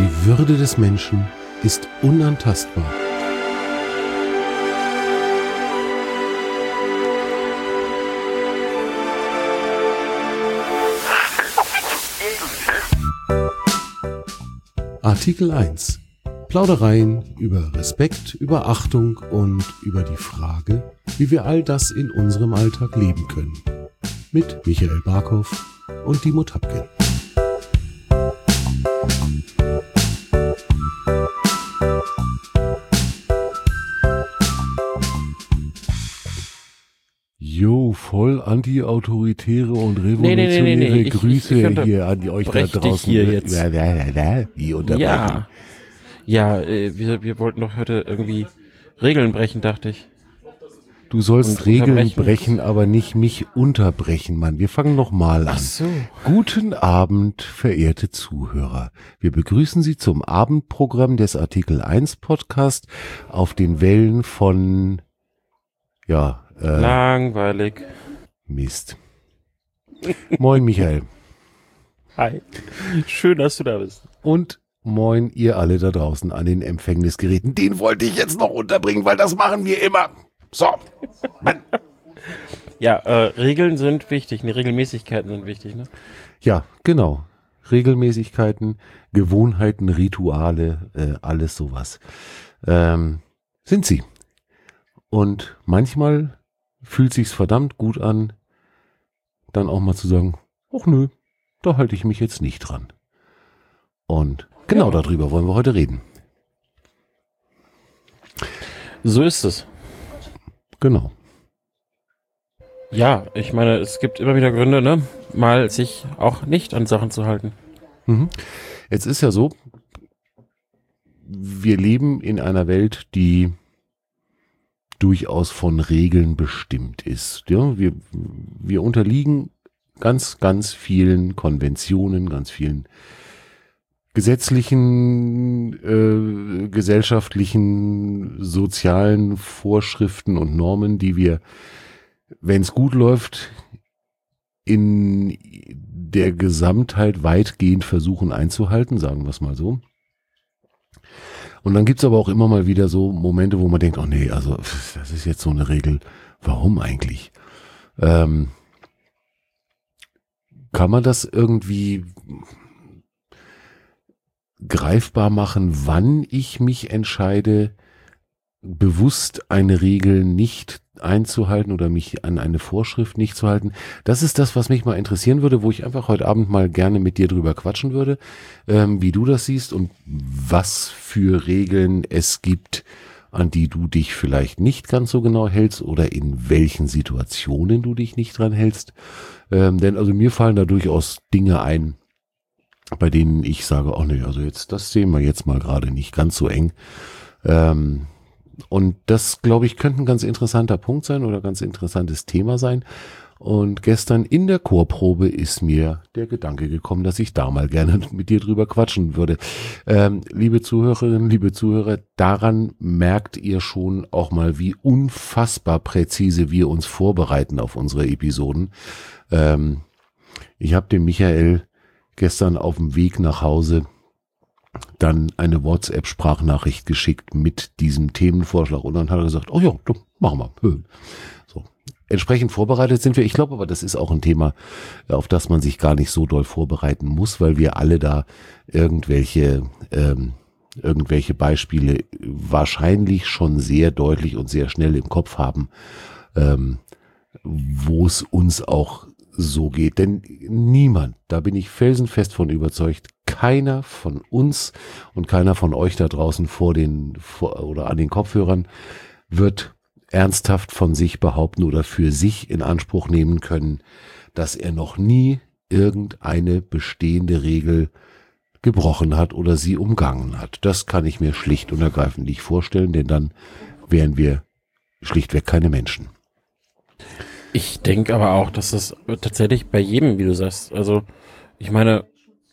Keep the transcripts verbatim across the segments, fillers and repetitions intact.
Die Würde des Menschen ist unantastbar. Artikel eins. Plaudereien über Respekt, über Achtung und über die Frage, wie wir all das in unserem Alltag leben können. Mit Michael Barkow und Dimo Tapke. Jo, voll anti-autoritäre und revolutionäre nee, nee, nee, nee. Ich, Grüße ich, ich hier an die euch da draußen. Hier jetzt. Wie unterbrechen? Ja, ja äh, wir, wir wollten doch heute irgendwie Regeln brechen, dachte ich. Du sollst Und Regeln brechen, aber nicht mich unterbrechen, Mann. Wir fangen nochmal an. Ach so. Guten Abend, verehrte Zuhörer. Wir begrüßen Sie zum Abendprogramm des Artikel eins Podcast auf den Wellen von, ja, äh, langweilig. Mist. Moin, Michael. Hi. Schön, dass du da bist. Und moin, ihr alle da draußen an den Empfängnisgeräten. Den wollte ich jetzt noch unterbringen, weil das machen wir immer. So. Mann. Ja, äh, Regeln sind wichtig, ne, Regelmäßigkeiten sind wichtig, ne? Ja, genau. Regelmäßigkeiten, Gewohnheiten, Rituale, äh, alles sowas. Ähm, sind sie. Und manchmal fühlt sich's verdammt gut an, dann auch mal zu sagen, ach nö, da halte ich mich jetzt nicht dran. Und genau ja. Darüber wollen wir heute reden. So ist es. Genau. Ja, ich meine, es gibt immer wieder Gründe, ne, mal sich auch nicht an Sachen zu halten. Mhm. Jetzt ist ja so, wir leben in einer Welt, die durchaus von Regeln bestimmt ist. Ja, wir, wir unterliegen ganz, ganz vielen Konventionen, ganz vielen gesetzlichen, äh, gesellschaftlichen, sozialen Vorschriften und Normen, die wir, wenn es gut läuft, in der Gesamtheit weitgehend versuchen einzuhalten, sagen wir es mal so. Und dann gibt's aber auch immer mal wieder so Momente, wo man denkt, oh nee, also das ist jetzt so eine Regel, warum eigentlich? Ähm, kann man das irgendwie greifbar machen, wann ich mich entscheide, bewusst eine Regel nicht einzuhalten oder mich an eine Vorschrift nicht zu halten? Das ist das, was mich mal interessieren würde, wo ich einfach heute Abend mal gerne mit dir drüber quatschen würde, ähm, wie du das siehst und was für Regeln es gibt, an die du dich vielleicht nicht ganz so genau hältst oder in welchen Situationen du dich nicht dran hältst. Ähm, denn also mir fallen da durchaus Dinge ein, bei denen ich sage, oh nee, also jetzt, das sehen wir jetzt mal gerade nicht ganz so eng. Ähm, und das, glaube ich, könnte ein ganz interessanter Punkt sein oder ganz interessantes Thema sein. Und gestern in der Chorprobe ist mir der Gedanke gekommen, dass ich da mal gerne mit dir drüber quatschen würde. Ähm, liebe Zuhörerinnen, liebe Zuhörer, daran merkt ihr schon auch mal, wie unfassbar präzise wir uns vorbereiten auf unsere Episoden. Ähm, ich habe dem Michael gestern auf dem Weg nach Hause dann eine WhatsApp-Sprachnachricht geschickt mit diesem Themenvorschlag und dann hat er gesagt, oh ja, machen wir. So. Entsprechend vorbereitet sind wir. Ich glaube aber, das ist auch ein Thema, auf das man sich gar nicht so doll vorbereiten muss, weil wir alle da irgendwelche, ähm, irgendwelche Beispiele wahrscheinlich schon sehr deutlich und sehr schnell im Kopf haben, ähm, wo es uns auch so geht. Denn niemand, da bin ich felsenfest von überzeugt, keiner von uns und keiner von euch da draußen vor den vor, oder an den Kopfhörern wird ernsthaft von sich behaupten oder für sich in Anspruch nehmen können, dass er noch nie irgendeine bestehende Regel gebrochen hat oder sie umgangen hat. Das kann ich mir schlicht und ergreifend nicht vorstellen, denn dann wären wir schlichtweg keine Menschen. Ich denke aber auch, dass das tatsächlich bei jedem, wie du sagst, also ich meine,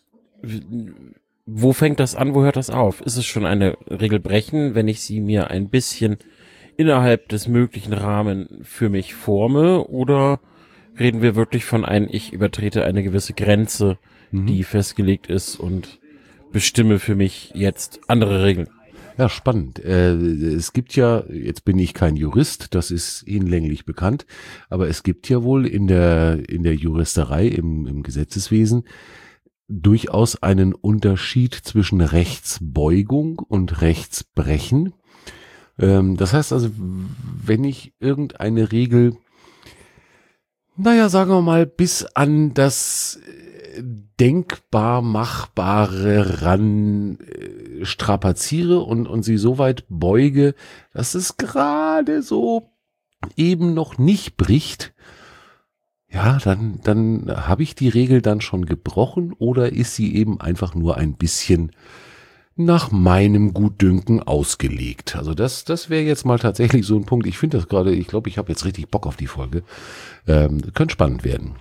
wo fängt das an, wo hört das auf? Ist es schon eine Regel brechen, wenn ich sie mir ein bisschen innerhalb des möglichen Rahmen für mich forme, oder reden wir wirklich von einem, ich übertrete eine gewisse Grenze, mhm. die festgelegt ist und bestimme für mich jetzt andere Regeln. Ja, spannend. Äh, es gibt ja, jetzt bin ich kein Jurist, das ist hinlänglich bekannt, aber es gibt ja wohl in der, in der Juristerei, im, im Gesetzeswesen, durchaus einen Unterschied zwischen Rechtsbeugung und Rechtsbrechen. Ähm, das heißt also, wenn ich irgendeine Regel, naja, sagen wir mal, bis an das denkbar Machbare ran äh, strapaziere und, und sie so weit beuge, dass es gerade so eben noch nicht bricht, ja, dann, dann habe ich die Regel dann schon gebrochen oder ist sie eben einfach nur ein bisschen nach meinem Gutdünken ausgelegt. Also das, das wäre jetzt mal tatsächlich so ein Punkt. Ich finde das gerade, ich glaube, ich habe jetzt richtig Bock auf die Folge. Ähm, könnte spannend werden.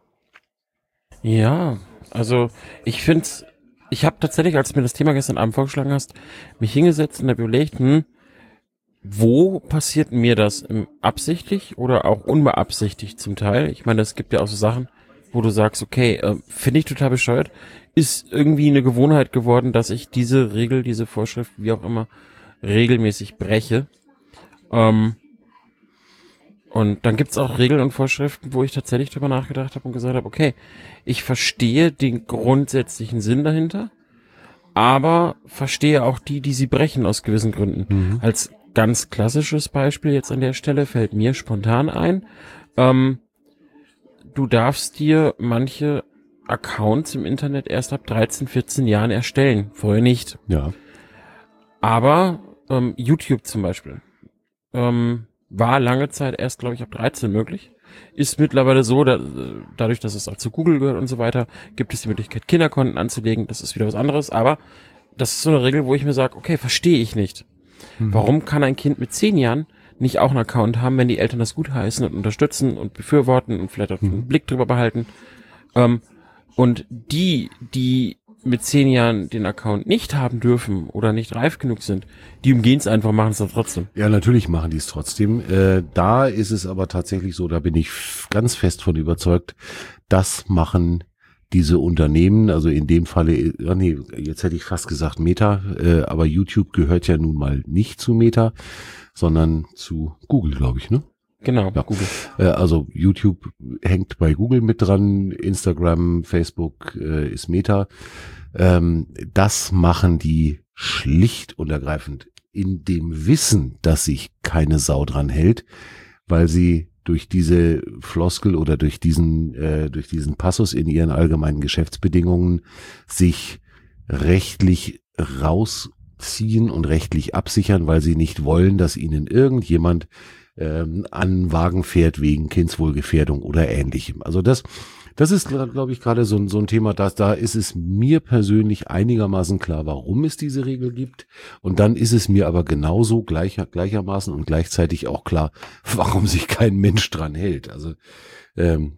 Ja, also ich finde, ich habe tatsächlich, als du mir das Thema gestern Abend vorgeschlagen hast, mich hingesetzt und habe überlegt, hm, wo passiert mir das im absichtlich oder auch unbeabsichtigt zum Teil? Ich meine, es gibt ja auch so Sachen, wo du sagst, okay, äh, finde ich total bescheuert, ist irgendwie eine Gewohnheit geworden, dass ich diese Regel, diese Vorschrift, wie auch immer, regelmäßig breche. Ähm, Und dann gibt's auch Regeln und Vorschriften, wo ich tatsächlich drüber nachgedacht habe und gesagt habe, okay, ich verstehe den grundsätzlichen Sinn dahinter, aber verstehe auch die, die sie brechen aus gewissen Gründen. Mhm. Als ganz klassisches Beispiel jetzt an der Stelle fällt mir spontan ein, ähm, du darfst dir manche Accounts im Internet erst ab dreizehn, vierzehn Jahren erstellen, vorher nicht. Ja. Aber ähm, YouTube zum Beispiel, ähm, war lange Zeit erst, glaube ich, ab dreizehn möglich. Ist mittlerweile so, da, dadurch, dass es auch zu Google gehört und so weiter, gibt es die Möglichkeit, Kinderkonten anzulegen. Das ist wieder was anderes. Aber das ist so eine Regel, wo ich mir sage, okay, verstehe ich nicht. Mhm. Warum kann ein Kind mit zehn Jahren nicht auch einen Account haben, wenn die Eltern das gutheißen und unterstützen und befürworten und vielleicht auch einen mhm. Blick drüber behalten? Ähm, und die, die mit zehn Jahren den Account nicht haben dürfen oder nicht reif genug sind, die umgehen es einfach, machen es dann trotzdem. Ja, natürlich machen die es trotzdem. Äh, da ist es aber tatsächlich so, da bin ich ganz fest von überzeugt, das machen diese Unternehmen, also in dem Falle, oh nee, jetzt hätte ich fast gesagt Meta, äh, aber YouTube gehört ja nun mal nicht zu Meta, sondern zu Google, glaube ich, ne? Genau, ja. Google. Äh, also YouTube hängt bei Google mit dran, Instagram, Facebook äh, ist Meta. Ähm, das machen die schlicht und ergreifend in dem Wissen, dass sich keine Sau dran hält, weil sie durch diese Floskel oder durch diesen äh, durch diesen Passus in ihren allgemeinen Geschäftsbedingungen sich rechtlich rausziehen und rechtlich absichern, weil sie nicht wollen, dass ihnen irgendjemand ähm, an Wagen fährt wegen Kindswohlgefährdung oder Ähnlichem. Also das Das ist, glaube ich, gerade so, so ein Thema, dass da ist es mir persönlich einigermaßen klar, warum es diese Regel gibt. Und dann ist es mir aber genauso gleicher, gleichermaßen und gleichzeitig auch klar, warum sich kein Mensch dran hält. Also ähm,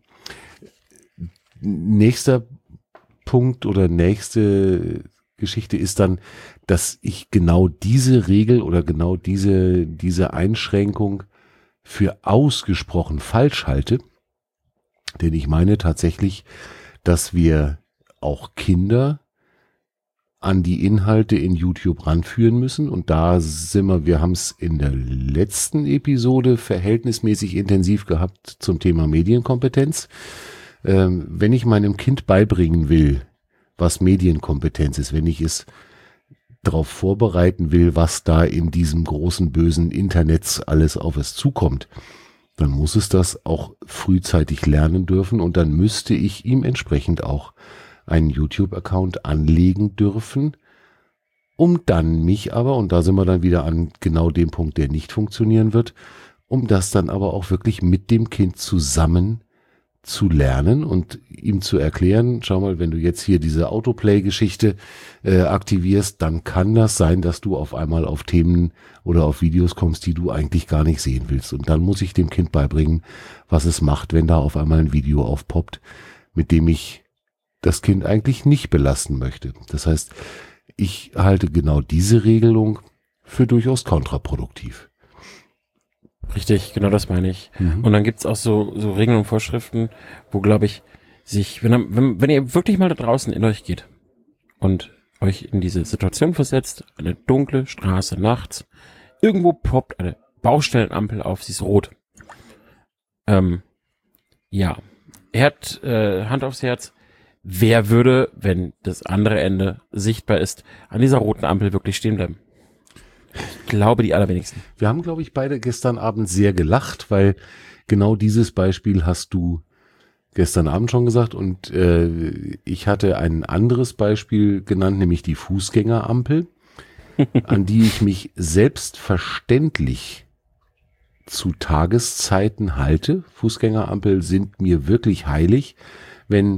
nächster Punkt oder nächste Geschichte ist dann, dass ich genau diese Regel oder genau diese, diese Einschränkung für ausgesprochen falsch halte. Denn ich meine tatsächlich, dass wir auch Kinder an die Inhalte in YouTube ranführen müssen. Und da sind wir, wir haben es in der letzten Episode verhältnismäßig intensiv gehabt zum Thema Medienkompetenz. Ähm, wenn ich meinem Kind beibringen will, was Medienkompetenz ist, wenn ich es darauf vorbereiten will, was da in diesem großen, bösen Internet alles auf es zukommt, dann muss es das auch frühzeitig lernen dürfen und dann müsste ich ihm entsprechend auch einen YouTube-Account anlegen dürfen, um dann mich aber, und da sind wir dann wieder an genau dem Punkt, der nicht funktionieren wird, um das dann aber auch wirklich mit dem Kind zusammen zu lernen und ihm zu erklären, schau mal, wenn du jetzt hier diese Autoplay-Geschichte äh, aktivierst, dann kann das sein, dass du auf einmal auf Themen oder auf Videos kommst, die du eigentlich gar nicht sehen willst. Und dann muss ich dem Kind beibringen, was es macht, wenn da auf einmal ein Video aufpoppt, mit dem ich das Kind eigentlich nicht belasten möchte. Das heißt, ich halte genau diese Regelung für durchaus kontraproduktiv. Richtig, genau das meine ich. Mhm. Und dann gibt's auch so, so Regeln und Vorschriften, wo, glaube ich, sich, wenn, wenn, wenn ihr wirklich mal da draußen in euch geht und euch in diese Situation versetzt, eine dunkle Straße nachts, irgendwo poppt eine Baustellenampel auf, sie ist rot. Ähm, ja, er hat äh, Hand aufs Herz, wer würde, wenn das andere Ende sichtbar ist, an dieser roten Ampel wirklich stehen bleiben? Ich glaube, die allerwenigsten. Wir haben, glaube ich, beide gestern Abend sehr gelacht, weil genau dieses Beispiel hast du gestern Abend schon gesagt und äh, ich hatte ein anderes Beispiel genannt, nämlich die Fußgängerampel, an die ich mich selbstverständlich zu Tageszeiten halte. Fußgängerampel sind mir wirklich heilig, wenn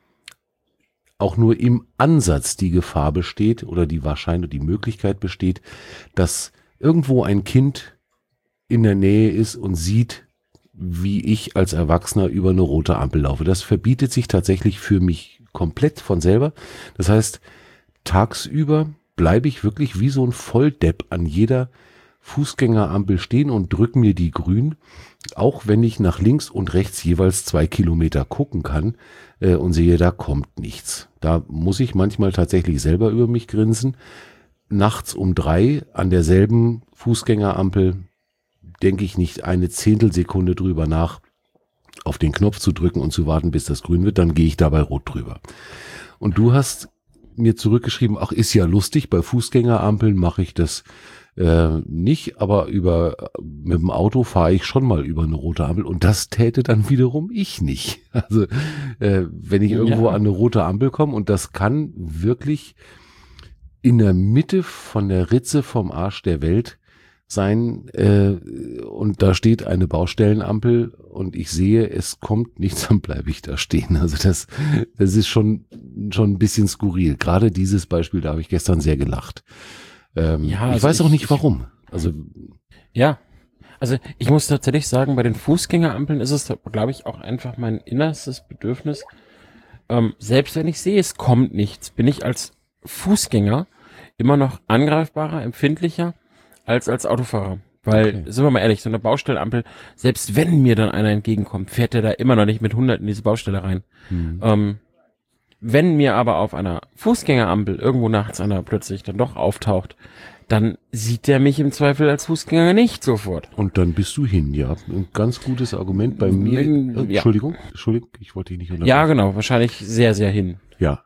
auch nur im Ansatz die Gefahr besteht oder die Wahrscheinlich die Möglichkeit besteht, dass irgendwo ein Kind in der Nähe ist und sieht, wie ich als Erwachsener über eine rote Ampel laufe. Das verbietet sich tatsächlich für mich komplett von selber. Das heißt, tagsüber bleibe ich wirklich wie so ein Volldepp an jeder Fußgängerampel stehen und drücke mir die grün, auch wenn ich nach links und rechts jeweils zwei Kilometer gucken kann äh, und sehe, da kommt nichts. Da muss ich manchmal tatsächlich selber über mich grinsen. Nachts um drei an derselben Fußgängerampel denke ich nicht eine Zehntelsekunde drüber nach, auf den Knopf zu drücken und zu warten, bis das grün wird, dann gehe ich dabei rot drüber. Und du hast mir zurückgeschrieben, ach, ist ja lustig, bei Fußgängerampeln mache ich das äh, nicht, aber über mit dem Auto fahre ich schon mal über eine rote Ampel und das täte dann wiederum ich nicht. Also äh, wenn ich irgendwo Ja. an eine rote Ampel komme und das kann wirklich in der Mitte von der Ritze vom Arsch der Welt sein äh, und da steht eine Baustellenampel und ich sehe, es kommt nichts, dann bleibe ich da stehen. Also das, das ist schon schon ein bisschen skurril. Gerade dieses Beispiel, da habe ich gestern sehr gelacht. Ähm, Ja, ich also weiß auch ich- nicht ich- warum. Also Ja, also ich muss tatsächlich sagen, bei den Fußgängerampeln ist es, glaube ich, auch einfach mein innerstes Bedürfnis. Ähm, selbst wenn ich sehe, es kommt nichts, bin ich als Fußgänger immer noch angreifbarer, empfindlicher als als Autofahrer. Weil, Okay. sind wir mal ehrlich, so eine Baustellenampel, selbst wenn mir dann einer entgegenkommt, fährt der da immer noch nicht mit hundert in diese Baustelle rein. hm. Ähm, wenn mir aber auf einer Fußgängerampel irgendwo nachts einer plötzlich dann doch auftaucht, dann sieht der mich im Zweifel als Fußgänger nicht sofort. Und dann bist du hin, ja. Ein ganz gutes Argument bei mir. Mm, Äh, ja. Entschuldigung, Entschuldigung, ich wollte dich nicht unterbrechen. Ja, genau, wahrscheinlich sehr, sehr hin. Ja.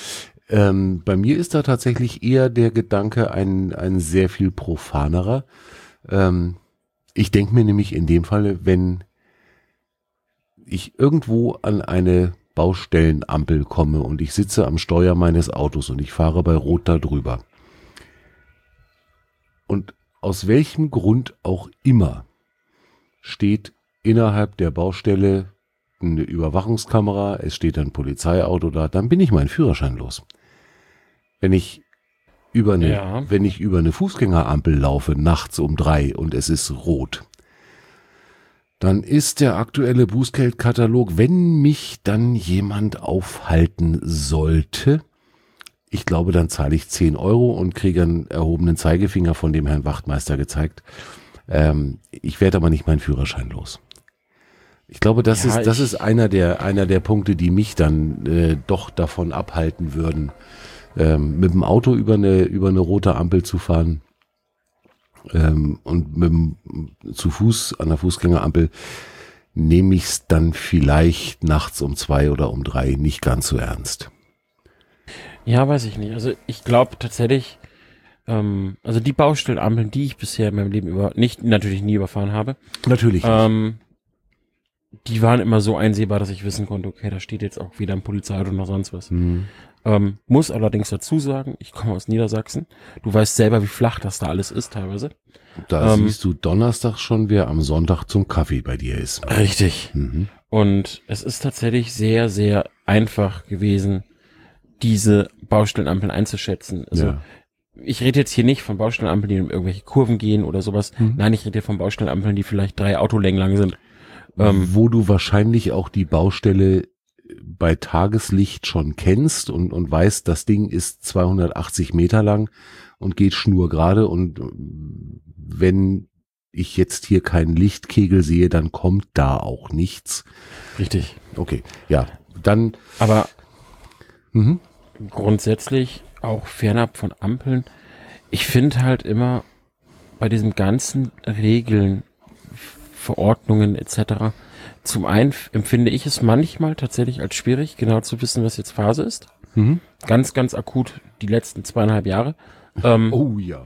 Ähm, bei mir ist da tatsächlich eher der Gedanke ein, ein sehr viel profanerer. Ähm, ich denke mir nämlich in dem Falle, wenn ich irgendwo an eine Baustellenampel komme und ich sitze am Steuer meines Autos und ich fahre bei Rot da drüber. Und aus welchem Grund auch immer steht innerhalb der Baustelle eine Überwachungskamera, es steht ein Polizeiauto da, dann bin ich meinen Führerschein los. Wenn ich über eine, Ja. wenn ich über eine Fußgängerampel laufe, nachts um drei und es ist rot, dann ist der aktuelle Bußgeldkatalog, wenn mich dann jemand aufhalten sollte, ich glaube, dann zahle ich zehn Euro und kriege einen erhobenen Zeigefinger von dem Herrn Wachtmeister gezeigt. Ähm, ich werde aber nicht meinen Führerschein los. Ich glaube, das Ja, ist das ich- ist einer der einer der Punkte, die mich dann äh, doch davon abhalten würden, ähm, mit dem Auto über eine über eine rote Ampel zu fahren ähm, und mit dem, zu Fuß an der Fußgängerampel nehme ich es dann vielleicht nachts um zwei oder um drei nicht ganz so ernst. Ja, weiß ich nicht. Also ich glaube tatsächlich, ähm, also die Baustellenampeln, die ich bisher in meinem Leben über, nicht, natürlich nie überfahren habe, Natürlich. nicht. ähm, die waren immer so einsehbar, dass ich wissen konnte, okay, da steht jetzt auch wieder ein Polizeiauto oder sonst was. Hm. Ähm, muss allerdings dazu sagen, ich komme aus Niedersachsen. Du weißt selber, wie flach das da alles ist teilweise. Da ähm, siehst du Donnerstag schon, wer am Sonntag zum Kaffee bei dir ist. Richtig. Mhm. Und es ist tatsächlich sehr, sehr einfach gewesen, diese Baustellenampeln einzuschätzen. Also Ja. ich rede jetzt hier nicht von Baustellenampeln, die in irgendwelche Kurven gehen oder sowas. Mhm. Nein, ich rede hier von Baustellenampeln, die vielleicht drei Autolängen lang sind. Ähm, Wo du wahrscheinlich auch die Baustelle bei Tageslicht schon kennst und, und weißt, das Ding ist zweihundertachtzig Meter lang und geht schnurgerade und wenn ich jetzt hier keinen Lichtkegel sehe, dann kommt da auch nichts. richtig. Okay, ja, dann Aber mhm. grundsätzlich auch fernab von Ampeln. Ich finde halt immer bei diesen ganzen Regeln, Verordnungen et cetera. Zum einen empfinde ich es manchmal tatsächlich als schwierig, genau zu wissen, was jetzt Phase ist. Mhm. Ganz, ganz akut die letzten zweieinhalb Jahre. Ähm, Oh ja.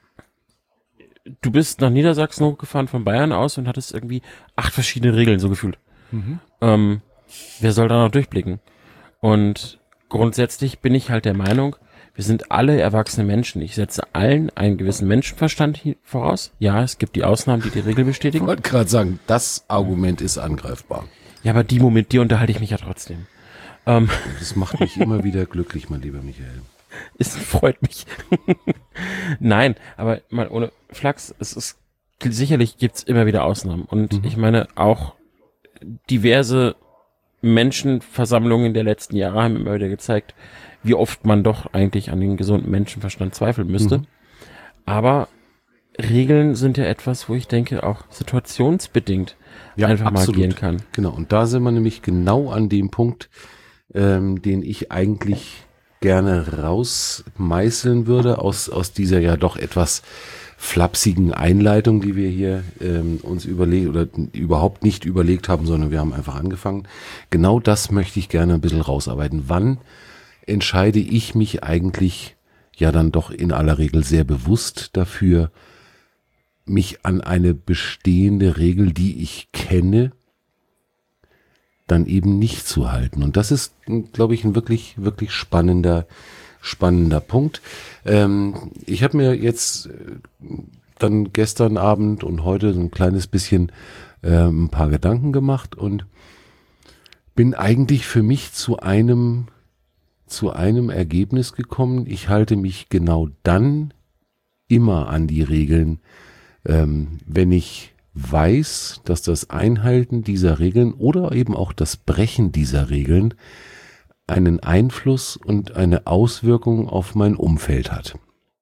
Du bist nach Niedersachsen hochgefahren von Bayern aus und hattest irgendwie acht verschiedene Regeln, so gefühlt. Mhm. Ähm, wer soll da noch durchblicken? Und grundsätzlich bin ich halt der Meinung, wir sind alle erwachsene Menschen. Ich setze allen einen gewissen Menschenverstand voraus. Ja, es gibt die Ausnahmen, die die Regel bestätigen. Ich wollte gerade sagen, das Argument ist angreifbar. Ja, aber die Moment, die unterhalte ich mich ja trotzdem. Ähm, Das macht mich immer wieder glücklich, mein lieber Michael. Es freut mich. Nein, aber mal ohne Flachs, es ist sicherlich gibt's immer wieder Ausnahmen. Und Mhm. ich meine, auch diverse Menschenversammlungen der letzten Jahre haben immer wieder gezeigt, wie oft man doch eigentlich an den gesunden Menschenverstand zweifeln müsste. Mhm. Aber Regeln sind ja etwas, wo ich denke, auch situationsbedingt Ja, einfach absolut. mal gehen kann. Genau, und da sind wir nämlich genau an dem Punkt, ähm, den ich eigentlich gerne rausmeißeln würde aus, aus dieser ja doch etwas flapsigen Einleitung, die wir hier ähm, uns überlegt oder überhaupt nicht überlegt haben, sondern wir haben einfach angefangen. Genau das möchte ich gerne ein bisschen rausarbeiten. Wann entscheide ich mich eigentlich ja dann doch in aller Regel sehr bewusst dafür, mich an eine bestehende Regel, die ich kenne, dann eben nicht zu halten. Und das ist, glaube ich, ein wirklich, wirklich spannender, spannender Punkt. Ähm, ich habe mir jetzt dann gestern Abend und heute so ein kleines bisschen äh, ein paar Gedanken gemacht und bin eigentlich für mich zu einem, zu einem Ergebnis gekommen. Ich halte mich genau dann immer an die Regeln, ähm, wenn ich weiß, dass das Einhalten dieser Regeln oder eben auch das Brechen dieser Regeln einen Einfluss und eine Auswirkung auf mein Umfeld hat.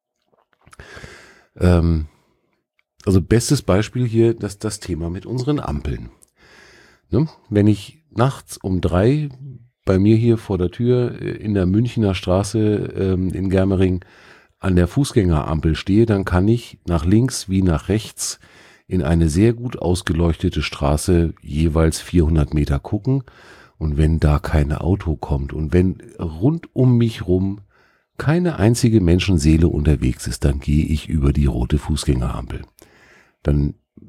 Ähm, also bestes Beispiel hier, das das Thema mit unseren Ampeln. Ne? Wenn ich nachts um drei bei mir hier vor der Tür in der Münchner Straße ähm, in Germering an der Fußgängerampel stehe, dann kann ich nach links wie nach rechts in eine sehr gut ausgeleuchtete Straße jeweils vierhundert Meter gucken. Und wenn da kein Auto kommt und wenn rund um mich rum keine einzige Menschenseele unterwegs ist, dann gehe ich über die rote Fußgängerampel. Dann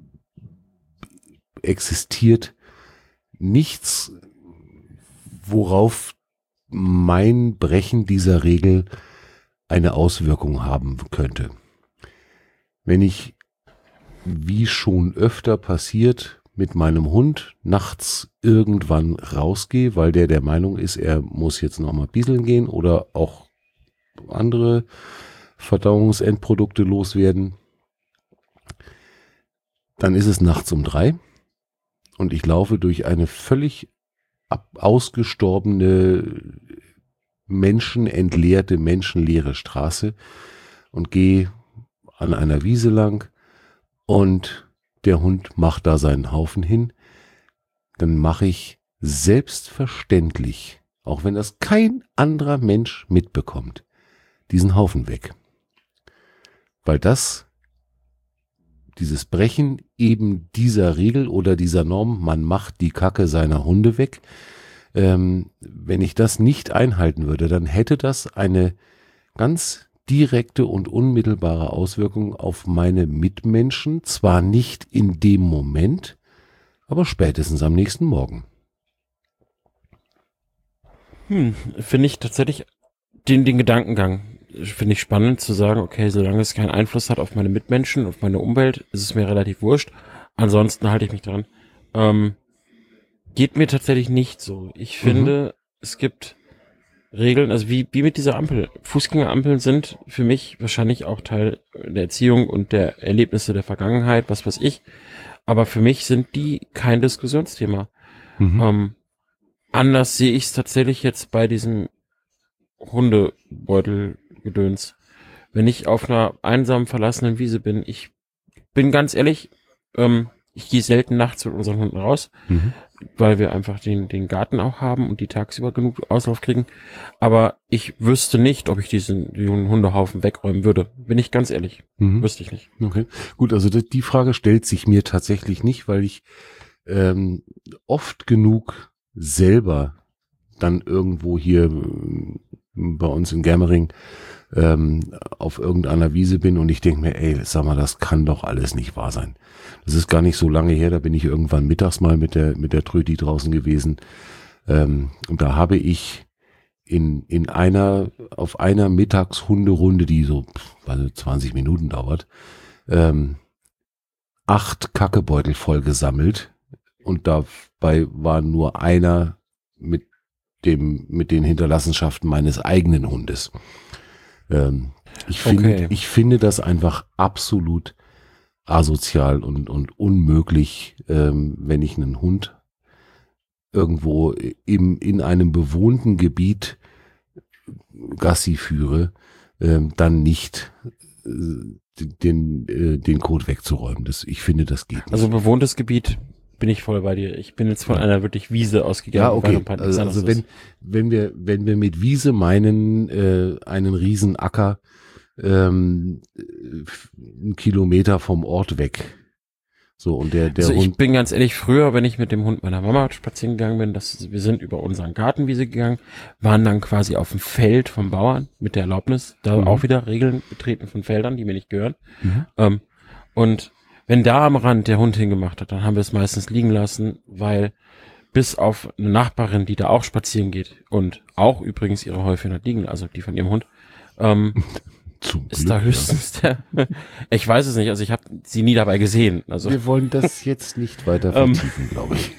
existiert nichts, worauf mein Brechen dieser Regel eine Auswirkung haben könnte. Wenn ich, wie schon öfter passiert, mit meinem Hund nachts irgendwann rausgehe, weil der der Meinung ist, er muss jetzt noch mal bieseln gehen oder auch andere Verdauungsendprodukte loswerden, dann ist es nachts um drei und ich laufe durch eine völlig ab, ausgestorbene, menschenentleerte, menschenleere Straße und gehe an einer Wiese lang und der Hund macht da seinen Haufen hin, dann mache ich selbstverständlich, auch wenn das kein anderer Mensch mitbekommt, diesen Haufen weg. Weil das, dieses Brechen eben dieser Regel oder dieser Norm, man macht die Kacke seiner Hunde weg, ähm, wenn ich das nicht einhalten würde, dann hätte das eine ganz direkte und unmittelbare Auswirkung auf meine Mitmenschen, zwar nicht in dem Moment, aber spätestens am nächsten Morgen. Hm, finde ich tatsächlich den, den Gedankengang, finde ich spannend zu sagen, okay, solange es keinen Einfluss hat auf meine Mitmenschen, auf meine Umwelt, ist es mir relativ wurscht. Ansonsten halte ich mich dran. Ähm, geht mir tatsächlich nicht so. Ich finde, mhm. es gibt Regeln, also wie, wie mit dieser Ampel. Fußgängerampeln sind für mich wahrscheinlich auch Teil der Erziehung und der Erlebnisse der Vergangenheit, was weiß ich. Aber für mich sind die kein Diskussionsthema. Mhm. Ähm, anders sehe ich es tatsächlich jetzt bei diesem Hundebeutelgedöns. Wenn ich auf einer einsam verlassenen Wiese bin, ich bin ganz ehrlich, ähm, ich gehe selten nachts mit unseren Hunden raus. Mhm. weil wir einfach den, den Garten auch haben und die tagsüber genug Auslauf kriegen. Aber ich wüsste nicht, ob ich diesen, diesen Hundehaufen wegräumen würde. Bin ich ganz ehrlich. Mhm. Wüsste ich nicht. Okay, gut, also die, die Frage stellt sich mir tatsächlich nicht, weil ich ähm, oft genug selber dann irgendwo hier äh, bei uns in Germering ähm, auf irgendeiner Wiese bin und ich denke mir, ey, sag mal, das kann doch alles nicht wahr sein. Das ist gar nicht so lange her, da bin ich irgendwann mittags mal mit der mit der Tröti draußen gewesen ähm, und da habe ich in in einer auf einer Mittagshunderunde, die so also zwanzig Minuten dauert, ähm, acht Kackebeutel voll gesammelt und dabei war nur einer mit dem mit den Hinterlassenschaften meines eigenen Hundes. Ähm, ich finde, Okay. ich finde das einfach absolut asozial und und unmöglich, ähm, wenn ich einen Hund irgendwo im in einem bewohnten Gebiet Gassi führe, ähm, dann nicht äh, den äh, den Kot wegzuräumen. Das, ich finde, das geht nicht. Also bewohntes Gebiet bin ich voll bei dir. Ich bin jetzt von Ja. einer wirklich Wiese ausgegangen. Ja, weil okay. ein paar nichts Also, anderes also wenn ist. wenn wir wenn wir mit Wiese meinen äh, einen riesen Acker ähm, äh, einen Kilometer vom Ort weg. So und der der Also ich Hund. bin ganz ehrlich, früher, wenn ich mit dem Hund meiner Mama spazieren gegangen bin, das, wir sind über unseren Gartenwiese gegangen, waren dann quasi auf dem Feld vom Bauern mit der Erlaubnis, da Mhm. auch wieder Regeln betreten von Feldern, die mir nicht gehören. Mhm. Ähm, und wenn da am Rand der Hund hingemacht hat, dann haben wir es meistens liegen lassen, weil bis auf eine Nachbarin, die da auch spazieren geht und auch übrigens ihre Häufchen hat liegen, also die von ihrem Hund, ähm, Zum ist Glück, da ja. höchstens der, ich weiß es nicht, also ich habe sie nie dabei gesehen, also Wir wollen das jetzt nicht weiter Ähm. vertiefen, glaube ich.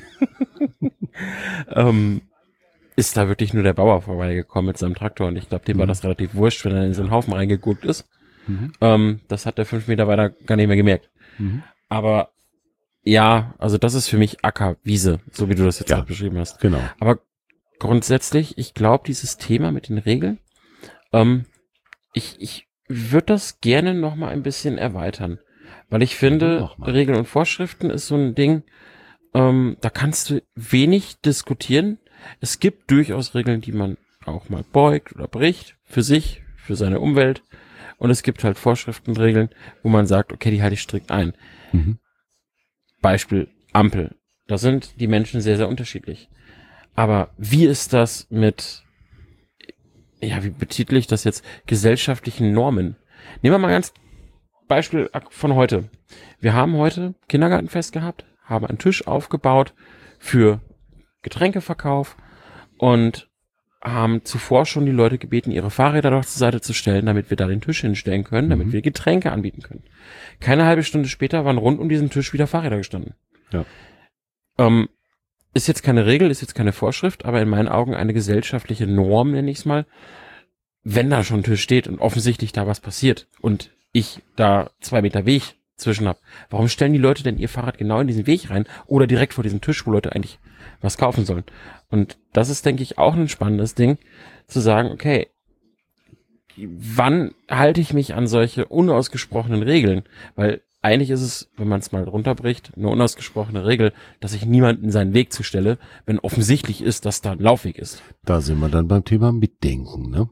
ähm, ist da wirklich nur der Bauer vorbeigekommen mit seinem Traktor und ich glaube, dem war Mhm. das relativ wurscht, wenn er in so einen Haufen reingeguckt ist. Mhm. Ähm, das hat er fünf Meter weiter gar nicht mehr gemerkt. Mhm. Aber ja, also das ist für mich Acker, Wiese, so wie du das jetzt Ja. gerade beschrieben hast. Genau. Aber grundsätzlich, ich glaube, dieses Thema mit den Regeln, ähm, ich, ich würde das gerne noch mal ein bisschen erweitern, weil ich finde, mach mal. Regeln und Vorschriften ist so ein Ding, ähm, da kannst du wenig diskutieren. Es gibt durchaus Regeln, die man auch mal beugt oder bricht, für sich, für seine Umwelt. Und es gibt halt Vorschriften, Regeln, wo man sagt, okay, die halte ich strikt ein. Mhm. Beispiel Ampel. Da sind die Menschen sehr, sehr unterschiedlich. Aber wie ist das mit, ja, wie betitle ich das jetzt, gesellschaftlichen Normen? Nehmen wir mal ganz Beispiel von heute. Wir haben heute Kindergartenfest gehabt, haben einen Tisch aufgebaut für Getränkeverkauf und haben zuvor schon die Leute gebeten, ihre Fahrräder doch zur Seite zu stellen, damit wir da den Tisch hinstellen können, damit Mhm. wir Getränke anbieten können. Keine halbe Stunde später waren rund um diesen Tisch wieder Fahrräder gestanden. Ja. Ähm, ist jetzt keine Regel, ist jetzt keine Vorschrift, aber in meinen Augen eine gesellschaftliche Norm, nenne ich es mal. Wenn da schon ein Tisch steht und offensichtlich da was passiert und ich da zwei Meter Weg zwischen habe, warum stellen die Leute denn ihr Fahrrad genau in diesen Weg rein oder direkt vor diesem Tisch, wo Leute eigentlich was kaufen sollen? Und das ist, denke ich, auch ein spannendes Ding, zu sagen, okay, wann halte ich mich an solche unausgesprochenen Regeln? Weil eigentlich ist es, wenn man es mal runterbricht, eine unausgesprochene Regel, dass ich niemanden seinen Weg zustelle, wenn offensichtlich ist, dass da ein Laufweg ist. Da sind wir dann beim Thema Mitdenken, ne?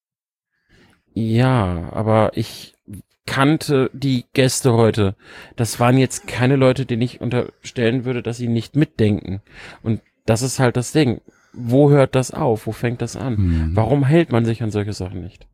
Ja, aber ich kannte die Gäste heute. Das waren jetzt keine Leute, denen ich unterstellen würde, dass sie nicht mitdenken. Und das ist halt das Ding. Wo hört das auf? Wo fängt das an? Mhm. Warum hält man sich an solche Sachen nicht?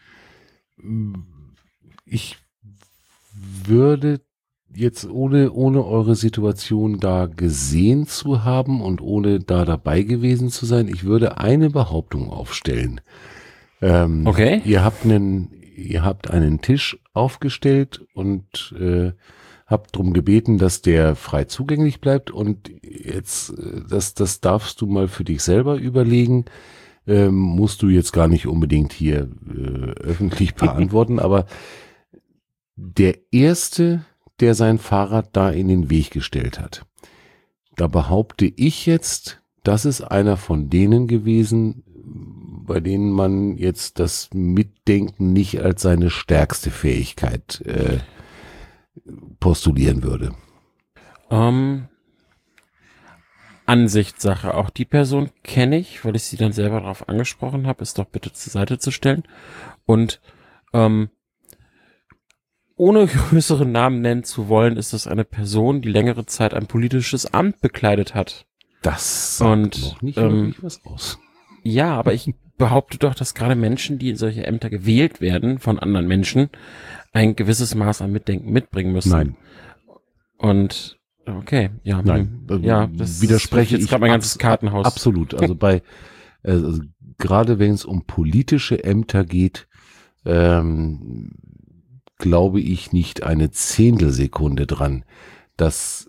Ich würde jetzt ohne, ohne eure Situation da gesehen zu haben und ohne da dabei gewesen zu sein, ich würde eine Behauptung aufstellen. Ähm, Okay. Ihr habt einen, ihr habt einen Tisch aufgestellt und äh, habt drum gebeten, dass der frei zugänglich bleibt und jetzt, äh, das, das darfst du mal für dich selber überlegen. Ähm, musst du jetzt gar nicht unbedingt hier äh, öffentlich beantworten, aber der Erste, der sein Fahrrad da in den Weg gestellt hat, da behaupte ich jetzt, das ist einer von denen gewesen, bei denen man jetzt das Mitdenken nicht als seine stärkste Fähigkeit äh, postulieren würde. Ähm, Ansichtssache. Auch die Person kenne ich, weil ich sie dann selber darauf angesprochen habe, es doch bitte zur Seite zu stellen. Und ähm, ohne größeren Namen nennen zu wollen, ist das eine Person, die längere Zeit ein politisches Amt bekleidet hat. Das sagt Und, noch nicht ähm, wirklich was aus. Ja, aber ich behaupte doch, dass gerade Menschen, die in solche Ämter gewählt werden von anderen Menschen, ein gewisses Maß an Mitdenken mitbringen müssen. Nein. Und okay, ja, Nein, hm, ja, das widerspreche ist jetzt gerade mein ganzes abs- Kartenhaus. Absolut. Also bei, also gerade wenn es um politische Ämter geht, ähm, glaube ich nicht eine Zehntelsekunde dran, dass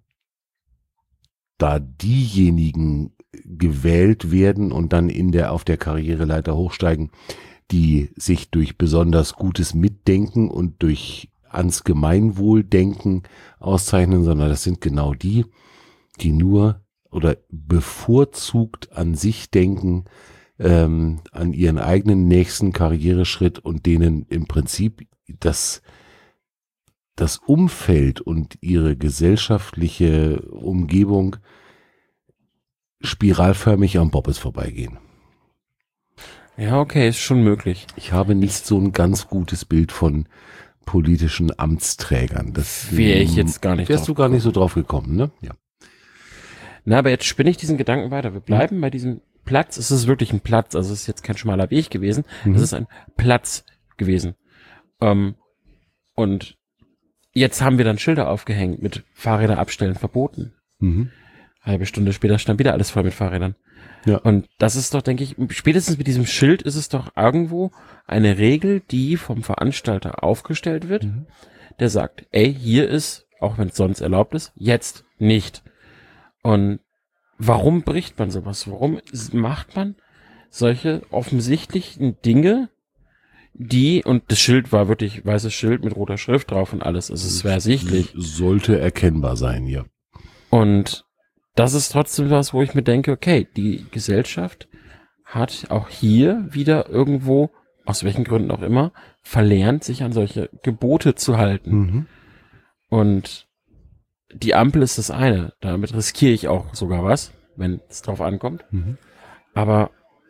da diejenigen gewählt werden und dann in der, auf der Karriereleiter hochsteigen, die sich durch besonders gutes Mitdenken und durch ans Gemeinwohldenken auszeichnen, sondern das sind genau die, die nur oder bevorzugt an sich denken, ähm, an ihren eigenen nächsten Karriereschritt und denen im Prinzip das, das Umfeld und ihre gesellschaftliche Umgebung spiralförmig am Bobbes vorbeigehen. Ja, okay, ist schon möglich. Ich habe nicht so ein ganz gutes Bild von politischen Amtsträgern. Das Wäre ich jetzt gar nicht Wärst drauf du gar nicht so drauf gekommen, ne? Ja. Na, aber jetzt spinne ich diesen Gedanken weiter. Wir bleiben bei diesem Platz. Es ist wirklich ein Platz. Also es ist jetzt kein schmaler Weg gewesen. Mhm. Es ist ein Platz gewesen. Ähm, und jetzt haben wir dann Schilder aufgehängt mit Fahrräder abstellen verboten. Mhm. Halbe Stunde später stand wieder alles voll mit Fahrrädern. Ja. Und das ist doch, denke ich, spätestens mit diesem Schild ist es doch irgendwo eine Regel, die vom Veranstalter aufgestellt wird, Mhm. der sagt, ey, hier ist, auch wenn es sonst erlaubt ist, jetzt nicht. Und warum bricht man sowas? Warum macht man solche offensichtlichen Dinge, die, und das Schild war wirklich weißes Schild mit roter Schrift drauf und alles, also es war ersichtlich. Sollte erkennbar sein, ja. Und das ist trotzdem was, wo ich mir denke, okay, die Gesellschaft hat auch hier wieder irgendwo, aus welchen Gründen auch immer, verlernt, sich an solche Gebote zu halten. Mhm. Und die Ampel ist das eine. Damit riskiere ich auch sogar was, wenn es drauf ankommt. Mhm. Aber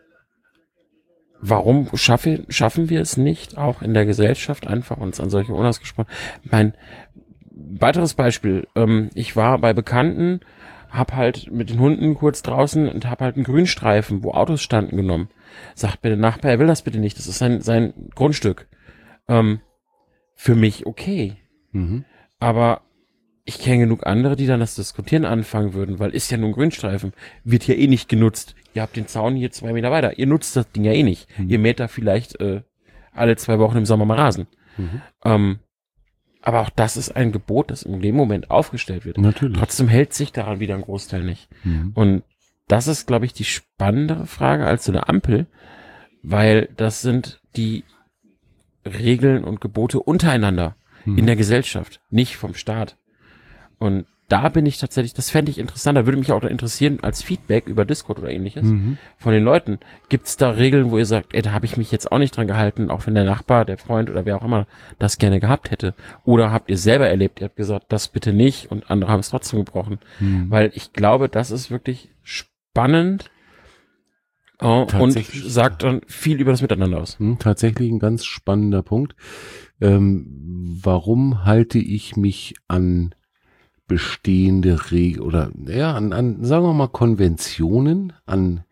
warum schaffe, schaffen wir es nicht, auch in der Gesellschaft einfach uns an solche unausgesprochen... Mein weiteres Beispiel, ähm, ich war bei Bekannten, hab halt mit den Hunden kurz draußen und hab halt einen Grünstreifen, wo Autos standen, genommen. Sagt mir der Nachbar, er will das bitte nicht, das ist sein, sein Grundstück. Ähm, für mich okay. Mhm. Aber ich kenne genug andere, die dann das Diskutieren anfangen würden, weil ist ja nur ein Grünstreifen, wird hier eh nicht genutzt. Ihr habt den Zaun hier zwei Meter weiter, ihr nutzt das Ding ja eh nicht. Mhm. Ihr mäht da vielleicht äh, alle zwei Wochen im Sommer mal Rasen. Mhm. Ähm, aber auch das ist ein Gebot, das in dem Moment aufgestellt wird. Natürlich. Trotzdem hält sich daran wieder ein Großteil nicht. Mhm. Und das ist, glaube ich, die spannendere Frage als so eine Ampel, weil das sind die Regeln und Gebote untereinander Mhm. in der Gesellschaft, nicht vom Staat. Und da bin ich tatsächlich, das fände ich interessant, da würde mich auch interessieren als Feedback über Discord oder ähnliches Mhm. von den Leuten. Gibt es da Regeln, wo ihr sagt, ey, da habe ich mich jetzt auch nicht dran gehalten, auch wenn der Nachbar, der Freund oder wer auch immer das gerne gehabt hätte? Oder habt ihr selber erlebt, ihr habt gesagt, das bitte nicht und andere haben es trotzdem gebrochen? Mhm. Weil ich glaube, das ist wirklich spannend äh, und Tatsächlich. sagt dann viel über das Miteinander aus. Hm, tatsächlich ein ganz spannender Punkt. Ähm, warum halte ich mich an bestehende Regeln oder ja, an, an, sagen wir mal, Konventionen, an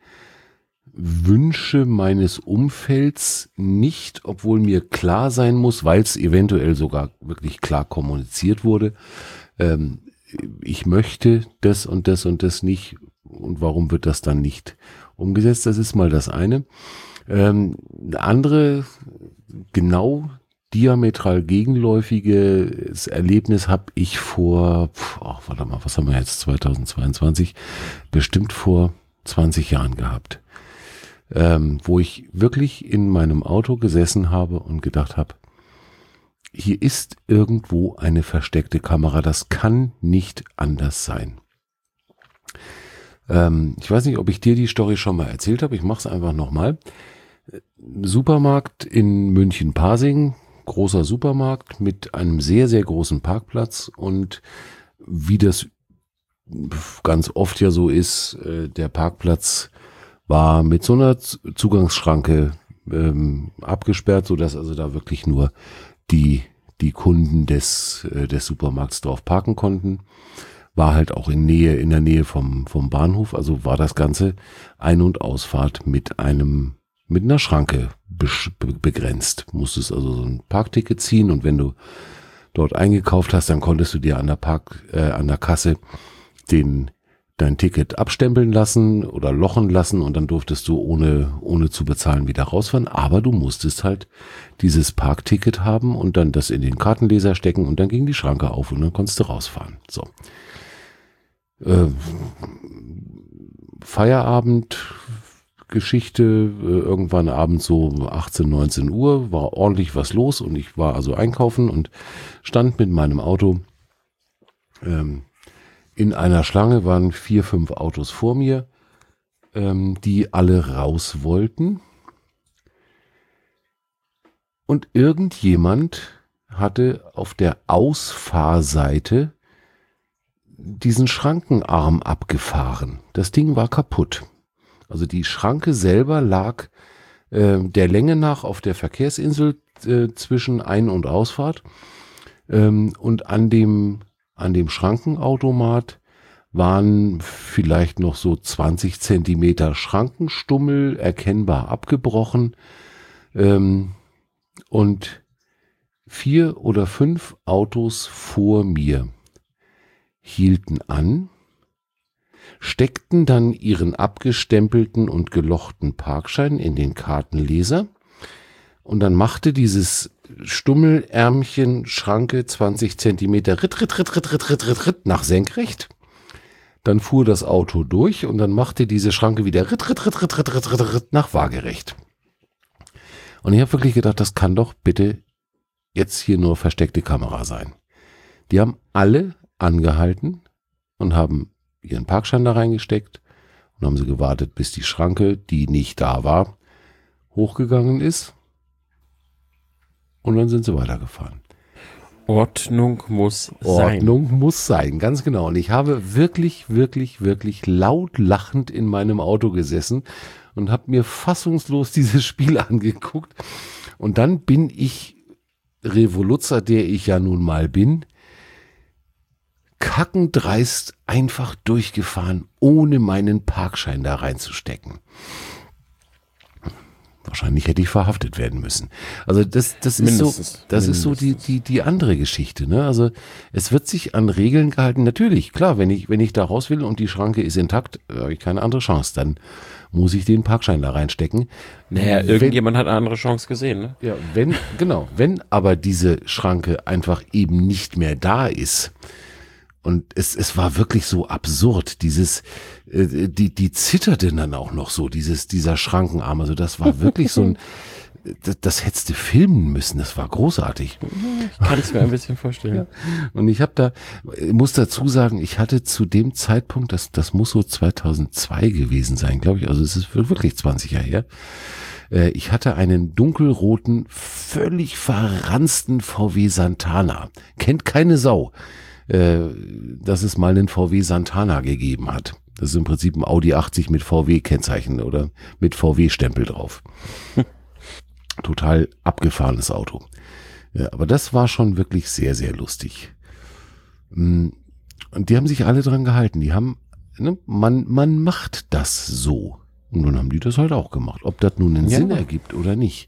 Wünsche meines Umfelds nicht, obwohl mir klar sein muss, weil es eventuell sogar wirklich klar kommuniziert wurde, ähm, ich möchte das und das und das nicht und warum wird das dann nicht umgesetzt? Das ist mal das eine. Ähm, eine andere, genau diametral gegenläufiges Erlebnis habe ich vor, oh, warte mal, was haben wir jetzt, zweitausendzweiundzwanzig, bestimmt vor zwanzig Jahren gehabt, ähm, wo ich wirklich in meinem Auto gesessen habe und gedacht habe, hier ist irgendwo eine versteckte Kamera, das kann nicht anders sein. Ähm, ich weiß nicht, ob ich dir die Story schon mal erzählt habe, ich mache es einfach nochmal. Supermarkt in München-Pasing, großer Supermarkt mit einem sehr, sehr großen Parkplatz und wie das ganz oft ja so ist, äh, der Parkplatz war mit so einer Z- Zugangsschranke ähm, abgesperrt, sodass also da wirklich nur die, die Kunden des, äh, des Supermarkts drauf parken konnten. War halt auch in Nähe, in der Nähe vom, vom Bahnhof, also war das Ganze Ein- und Ausfahrt mit einem, mit einer Schranke besch- be- begrenzt. Musstest also so ein Parkticket ziehen und wenn du dort eingekauft hast, dann konntest du dir an der Park, äh, an der Kasse den, dein Ticket abstempeln lassen oder lochen lassen und dann durftest du ohne, ohne zu bezahlen wieder rausfahren. Aber du musstest halt dieses Parkticket haben und dann das in den Kartenleser stecken und dann ging die Schranke auf und dann konntest du rausfahren. So. Äh, Feierabend, Geschichte, äh, irgendwann abends so achtzehn, neunzehn Uhr, war ordentlich was los und ich war also einkaufen und stand mit meinem Auto ähm, in einer Schlange, waren vier, fünf Autos vor mir, ähm, die alle raus wollten. Und irgendjemand hatte auf der Ausfahrseite diesen Schrankenarm abgefahren. Das Ding war kaputt. Also die Schranke selber lag äh, der Länge nach auf der Verkehrsinsel äh, zwischen Ein- und Ausfahrt. Ähm, und an dem, an dem Schrankenautomat waren vielleicht noch so zwanzig Zentimeter Schrankenstummel, erkennbar abgebrochen. Ähm, und vier oder fünf Autos vor mir hielten an, steckten dann ihren abgestempelten und gelochten Parkschein in den Kartenleser und dann machte dieses Stummelärmchen Schranke zwanzig Zentimeter Ritt, Ritt, Ritt, Ritt, Ritt, Ritt, Ritt, Ritt nach senkrecht. Dann fuhr das Auto durch und dann machte diese Schranke wieder Ritt, Ritt, Ritt, Ritt, Ritt, Ritt, Ritt, Ritt nach waagerecht. Und ich habe wirklich gedacht, das kann doch bitte jetzt hier nur versteckte Kamera sein. Die haben alle angehalten und haben ihren Parkschein da reingesteckt und haben sie gewartet, bis die Schranke, die nicht da war, hochgegangen ist. Und dann sind sie weitergefahren. Ordnung muss sein. Ordnung muss sein, ganz genau. Und ich habe wirklich, wirklich, wirklich laut lachend in meinem Auto gesessen und habe mir fassungslos dieses Spiel angeguckt. Und dann bin ich, Revoluzzer, der ich ja nun mal bin, kackendreist einfach durchgefahren, ohne meinen Parkschein da reinzustecken. Wahrscheinlich hätte ich verhaftet werden müssen. Also das, das ist so, das ist so die, die, die andere Geschichte, ne? Also es wird sich an Regeln gehalten. Natürlich, klar, wenn ich, wenn ich da raus will und die Schranke ist intakt, habe ich keine andere Chance. Dann muss ich den Parkschein da reinstecken. Naja, irgendjemand wenn, hat eine andere Chance gesehen, ne? Ja, wenn, genau, wenn aber diese Schranke einfach eben nicht mehr da ist, und es, es war wirklich so absurd, dieses, äh, die, die zitterte dann auch noch so, dieses, dieser Schrankenarm, also das war wirklich so ein, das, das hättest du filmen müssen, das war großartig. Ich kann es mir ein bisschen vorstellen. Ja. Und ich habe da, ich muss dazu sagen, ich hatte zu dem Zeitpunkt, das, das muss so zweitausendzwei gewesen sein, glaube ich, also es ist wirklich zwanzig Jahre her, äh, ich hatte einen dunkelroten, völlig verransten V W Santana, kennt keine Sau, dass es mal einen V W Santana gegeben hat. Das ist im Prinzip ein Audi achtzig mit V W-Kennzeichen oder mit V W-Stempel drauf. Total abgefahrenes Auto. Ja, aber das war schon wirklich sehr, sehr lustig. Und die haben sich alle dran gehalten. Die haben, ne, man, man macht das so. Und dann haben die das halt auch gemacht. Ob das nun einen ja. Sinn ergibt oder nicht.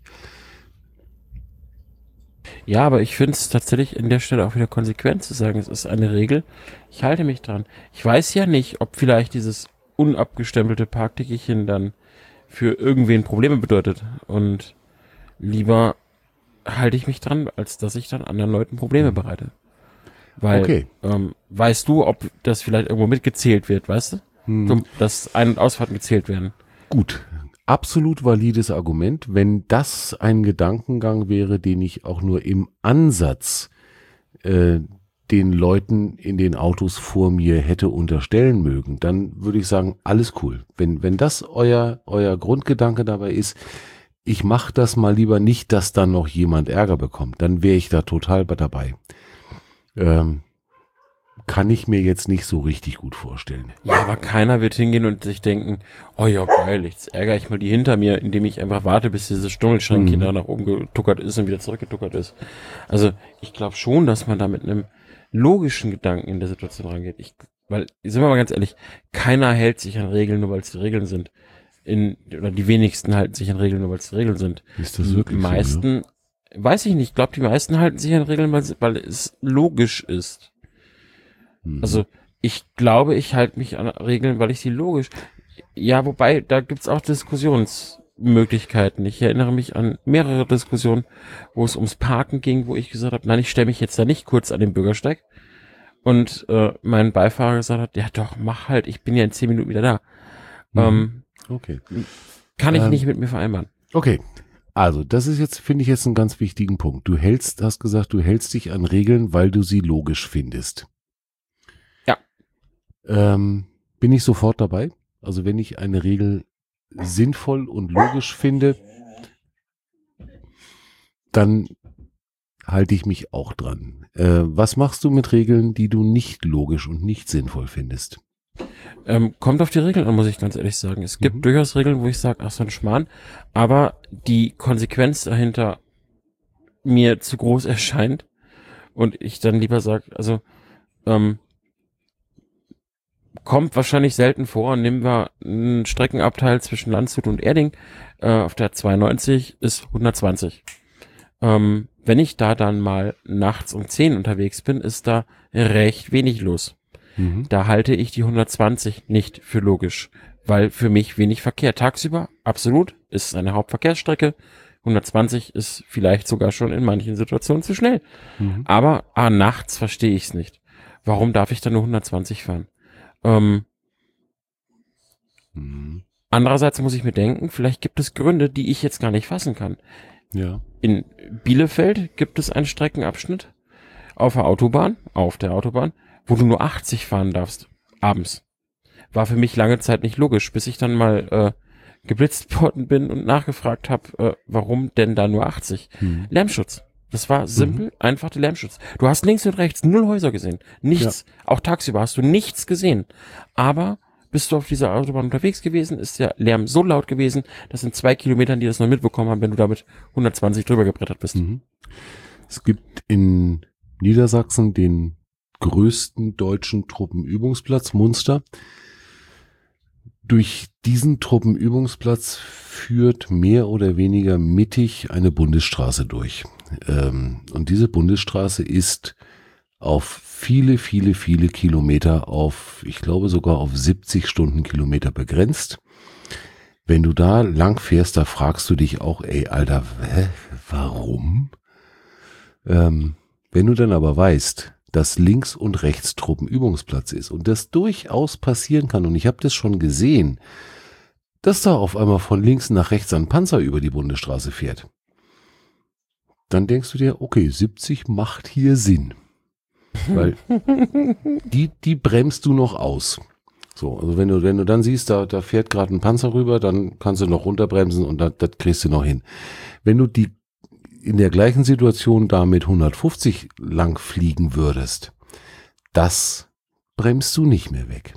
Ja, aber ich finde es tatsächlich in der Stelle auch wieder konsequent zu sagen, es ist eine Regel. Ich halte mich dran. Ich weiß ja nicht, ob vielleicht dieses unabgestempelte Parktickerchen dann für irgendwen Probleme bedeutet. Und lieber halte ich mich dran, als dass ich dann anderen Leuten Probleme bereite. Weil, okay. ähm, weißt du, ob das vielleicht irgendwo mitgezählt wird, weißt du? Hm. Dass Ein- und Ausfahrten gezählt werden. Gut. Absolut valides Argument, wenn das ein Gedankengang wäre, den ich auch nur im Ansatz äh, den Leuten in den Autos vor mir hätte unterstellen mögen, dann würde ich sagen, alles cool. Wenn wenn das euer euer Grundgedanke dabei ist, ich mache das mal lieber nicht, dass dann noch jemand Ärger bekommt, dann wäre ich da total dabei. Ähm, kann ich mir jetzt nicht so richtig gut vorstellen. Ja, aber keiner wird hingehen und sich denken, oh ja, geil, jetzt ärgere ich mal die hinter mir, indem ich einfach warte, bis dieses Stummelschränkchen Mhm. da nach oben getuckert ist und wieder zurückgetuckert ist. Also ich glaube schon, dass man da mit einem logischen Gedanken in der Situation rangeht. Ich, weil, sind wir mal ganz ehrlich, keiner hält sich an Regeln, nur weil es die Regeln sind. In, oder die wenigsten halten sich an Regeln, nur weil es die Regeln sind. Ist das Die wirklich meisten, so, weiß ich nicht, ich glaube, die meisten halten sich an Regeln, weil, sie- weil es logisch ist. ja? Mhm. Also ich glaube, ich halte mich an Regeln, weil ich sie logisch. Ja, wobei, da gibt's auch Diskussionsmöglichkeiten. Ich erinnere mich an mehrere Diskussionen, wo es ums Parken ging, wo ich gesagt habe, nein, ich stelle mich jetzt da nicht kurz an den Bürgersteig. Und äh, mein Beifahrer gesagt hat, ja doch, mach halt, ich bin ja in zehn Minuten wieder da. Mhm. Ähm, Okay. kann ich Ähm, nicht mit mir vereinbaren. Okay. Also, das ist jetzt, finde ich jetzt einen ganz wichtigen Punkt. Du hältst, hast gesagt, du hältst dich an Regeln, weil du sie logisch findest. Ja. Ähm, bin ich sofort dabei? Also, wenn ich eine Regel sinnvoll und logisch finde, dann halte ich mich auch dran. Äh, was machst du mit Regeln, die du nicht logisch und nicht sinnvoll findest? Ähm, kommt auf die Regeln an, muss ich ganz ehrlich sagen. Es gibt Mhm. durchaus Regeln, wo ich sage, ach so ein Schmarrn, aber die Konsequenz dahinter mir zu groß erscheint und ich dann lieber sage, also ähm, kommt wahrscheinlich selten vor. Nehmen wir einen Streckenabteil zwischen Landshut und Erding äh, auf der zweiundneunzig ist hundertzwanzig. Ähm, wenn ich da dann mal nachts um zehn unterwegs bin, ist da recht wenig los. Mhm. Da halte ich die hundertzwanzig nicht für logisch, weil für mich wenig Verkehr. Tagsüber, absolut, ist eine Hauptverkehrsstrecke. hundertzwanzig ist vielleicht sogar schon in manchen Situationen zu schnell. Mhm. Aber ah, nachts verstehe ich es nicht. Warum darf ich da nur hundertzwanzig fahren? Ähm, Mhm. andererseits muss ich mir denken, vielleicht gibt es Gründe, die ich jetzt gar nicht fassen kann. Ja. In Bielefeld gibt es einen Streckenabschnitt auf der Autobahn, auf der Autobahn, wo du nur achtzig fahren darfst, abends. War für mich lange Zeit nicht logisch, bis ich dann mal äh, geblitzt worden bin und nachgefragt habe, äh, warum denn da nur achtzig? Mhm. Lärmschutz. Das war simpel, einfach der Lärmschutz. Du hast links und rechts null Häuser gesehen. Nichts. Auch tagsüber hast du nichts gesehen. Aber bist du auf dieser Autobahn unterwegs gewesen, ist der Lärm so laut gewesen, dass in zwei Kilometern die das noch mitbekommen haben, wenn du damit hundertzwanzig drüber gebrettert bist. Mhm. Es gibt in Niedersachsen den größten deutschen Truppenübungsplatz, Munster. Durch diesen Truppenübungsplatz führt mehr oder weniger mittig eine Bundesstraße durch. Ähm, und diese Bundesstraße ist auf viele, viele, viele Kilometer auf, ich glaube sogar auf siebzig Stundenkilometer begrenzt. Wenn du da lang fährst, da fragst du dich auch, ey, Alter, hä, warum? Ähm, wenn du dann aber weißt, dass links und rechts Truppenübungsplatz ist und das durchaus passieren kann, und ich habe das schon gesehen, dass da auf einmal von links nach rechts ein Panzer über die Bundesstraße fährt, dann denkst du dir, okay, siebzig macht hier Sinn. Weil die, die bremst du noch aus. So, also wenn du, wenn du dann siehst, da, da fährt gerade ein Panzer rüber, dann kannst du noch runterbremsen und das, das kriegst du noch hin. Wenn du die in der gleichen Situation da mit hundertfünfzig lang fliegen würdest, das bremst du nicht mehr weg.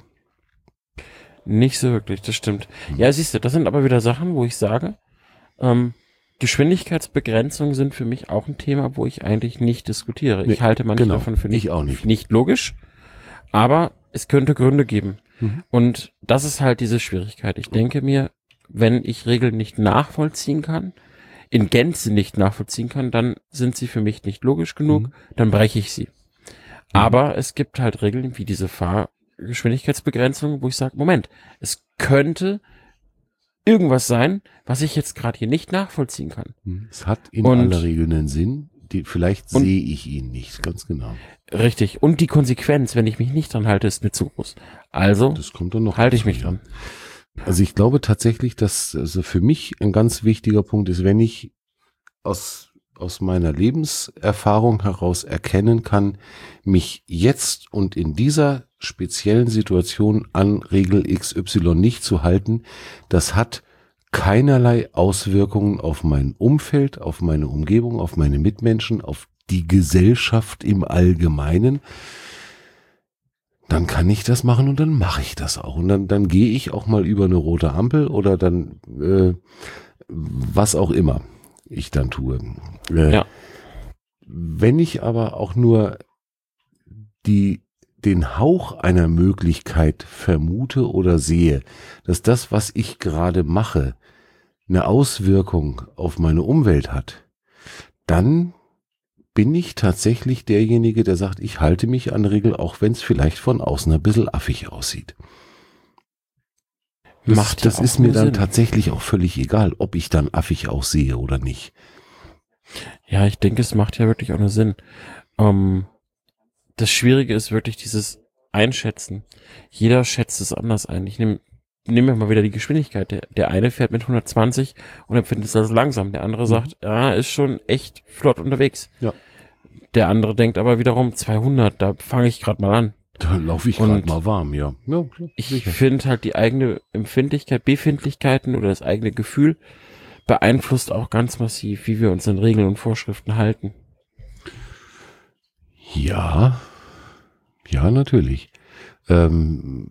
Nicht so wirklich, das stimmt. Ja, siehst du, das sind aber wieder Sachen, wo ich sage, ähm, Geschwindigkeitsbegrenzungen sind für mich auch ein Thema, wo ich eigentlich nicht diskutiere. Nee, ich halte manche genau, davon für nicht, ich auch nicht. nicht logisch, aber es könnte Gründe geben. Mhm. Und das ist halt diese Schwierigkeit. Ich denke mir, wenn ich Regeln nicht nachvollziehen kann, in Gänze nicht nachvollziehen kann, dann sind sie für mich nicht logisch genug, Mhm. dann breche ich sie. Aber es gibt halt Regeln wie diese Fahrgeschwindigkeitsbegrenzung, wo ich sage, Moment, es könnte irgendwas sein, was ich jetzt gerade hier nicht nachvollziehen kann. Es hat in Und- aller Regel einen Sinn, die, vielleicht Und- sehe ich ihn nicht, ganz genau. Richtig. Und die Konsequenz, wenn ich mich nicht dran halte, ist mir zu groß. Also Das kommt dann noch halte ich dazu, mich ja. dran. Also ich glaube tatsächlich, dass also für mich ein ganz wichtiger Punkt ist, wenn ich aus, aus meiner Lebenserfahrung heraus erkennen kann, mich jetzt und in dieser speziellen Situation an Regel X Y nicht zu halten, das hat keinerlei Auswirkungen auf mein Umfeld, auf meine Umgebung, auf meine Mitmenschen, auf die Gesellschaft im Allgemeinen. dann kann ich das machen und dann mache ich das auch. Und dann, dann gehe ich auch mal über eine rote Ampel oder dann äh, was auch immer ich dann tue. Äh, Ja. Wenn ich aber auch nur die, den Hauch einer Möglichkeit vermute oder sehe, dass das, was ich gerade mache, eine Auswirkung auf meine Umwelt hat, dann bin ich tatsächlich derjenige, der sagt, ich halte mich an Regeln, auch wenn es vielleicht von außen ein bisschen affig aussieht. Das, Macht ja das auch ist mir nur dann Sinn. tatsächlich auch völlig egal, ob ich dann affig aussehe oder nicht. Ja, ich denke, es macht ja wirklich auch nur Sinn. Ähm, das Schwierige ist wirklich dieses Einschätzen. Jeder schätzt es anders ein. Ich nehme nehmen wir mal wieder die Geschwindigkeit. Der, der eine fährt mit hundertzwanzig und empfindet es als langsam. Der andere Mhm. sagt, ja, ist schon echt flott unterwegs. Ja. Der andere denkt aber wiederum zweihundert, da fange ich gerade mal an. Da laufe ich Und gerade mal warm, ja. Ja, klar, Ich sicher. finde halt die eigene Empfindlichkeit, Befindlichkeiten oder das eigene Gefühl beeinflusst auch ganz massiv, wie wir uns an Regeln und Vorschriften halten. Ja, ja, natürlich. Ähm,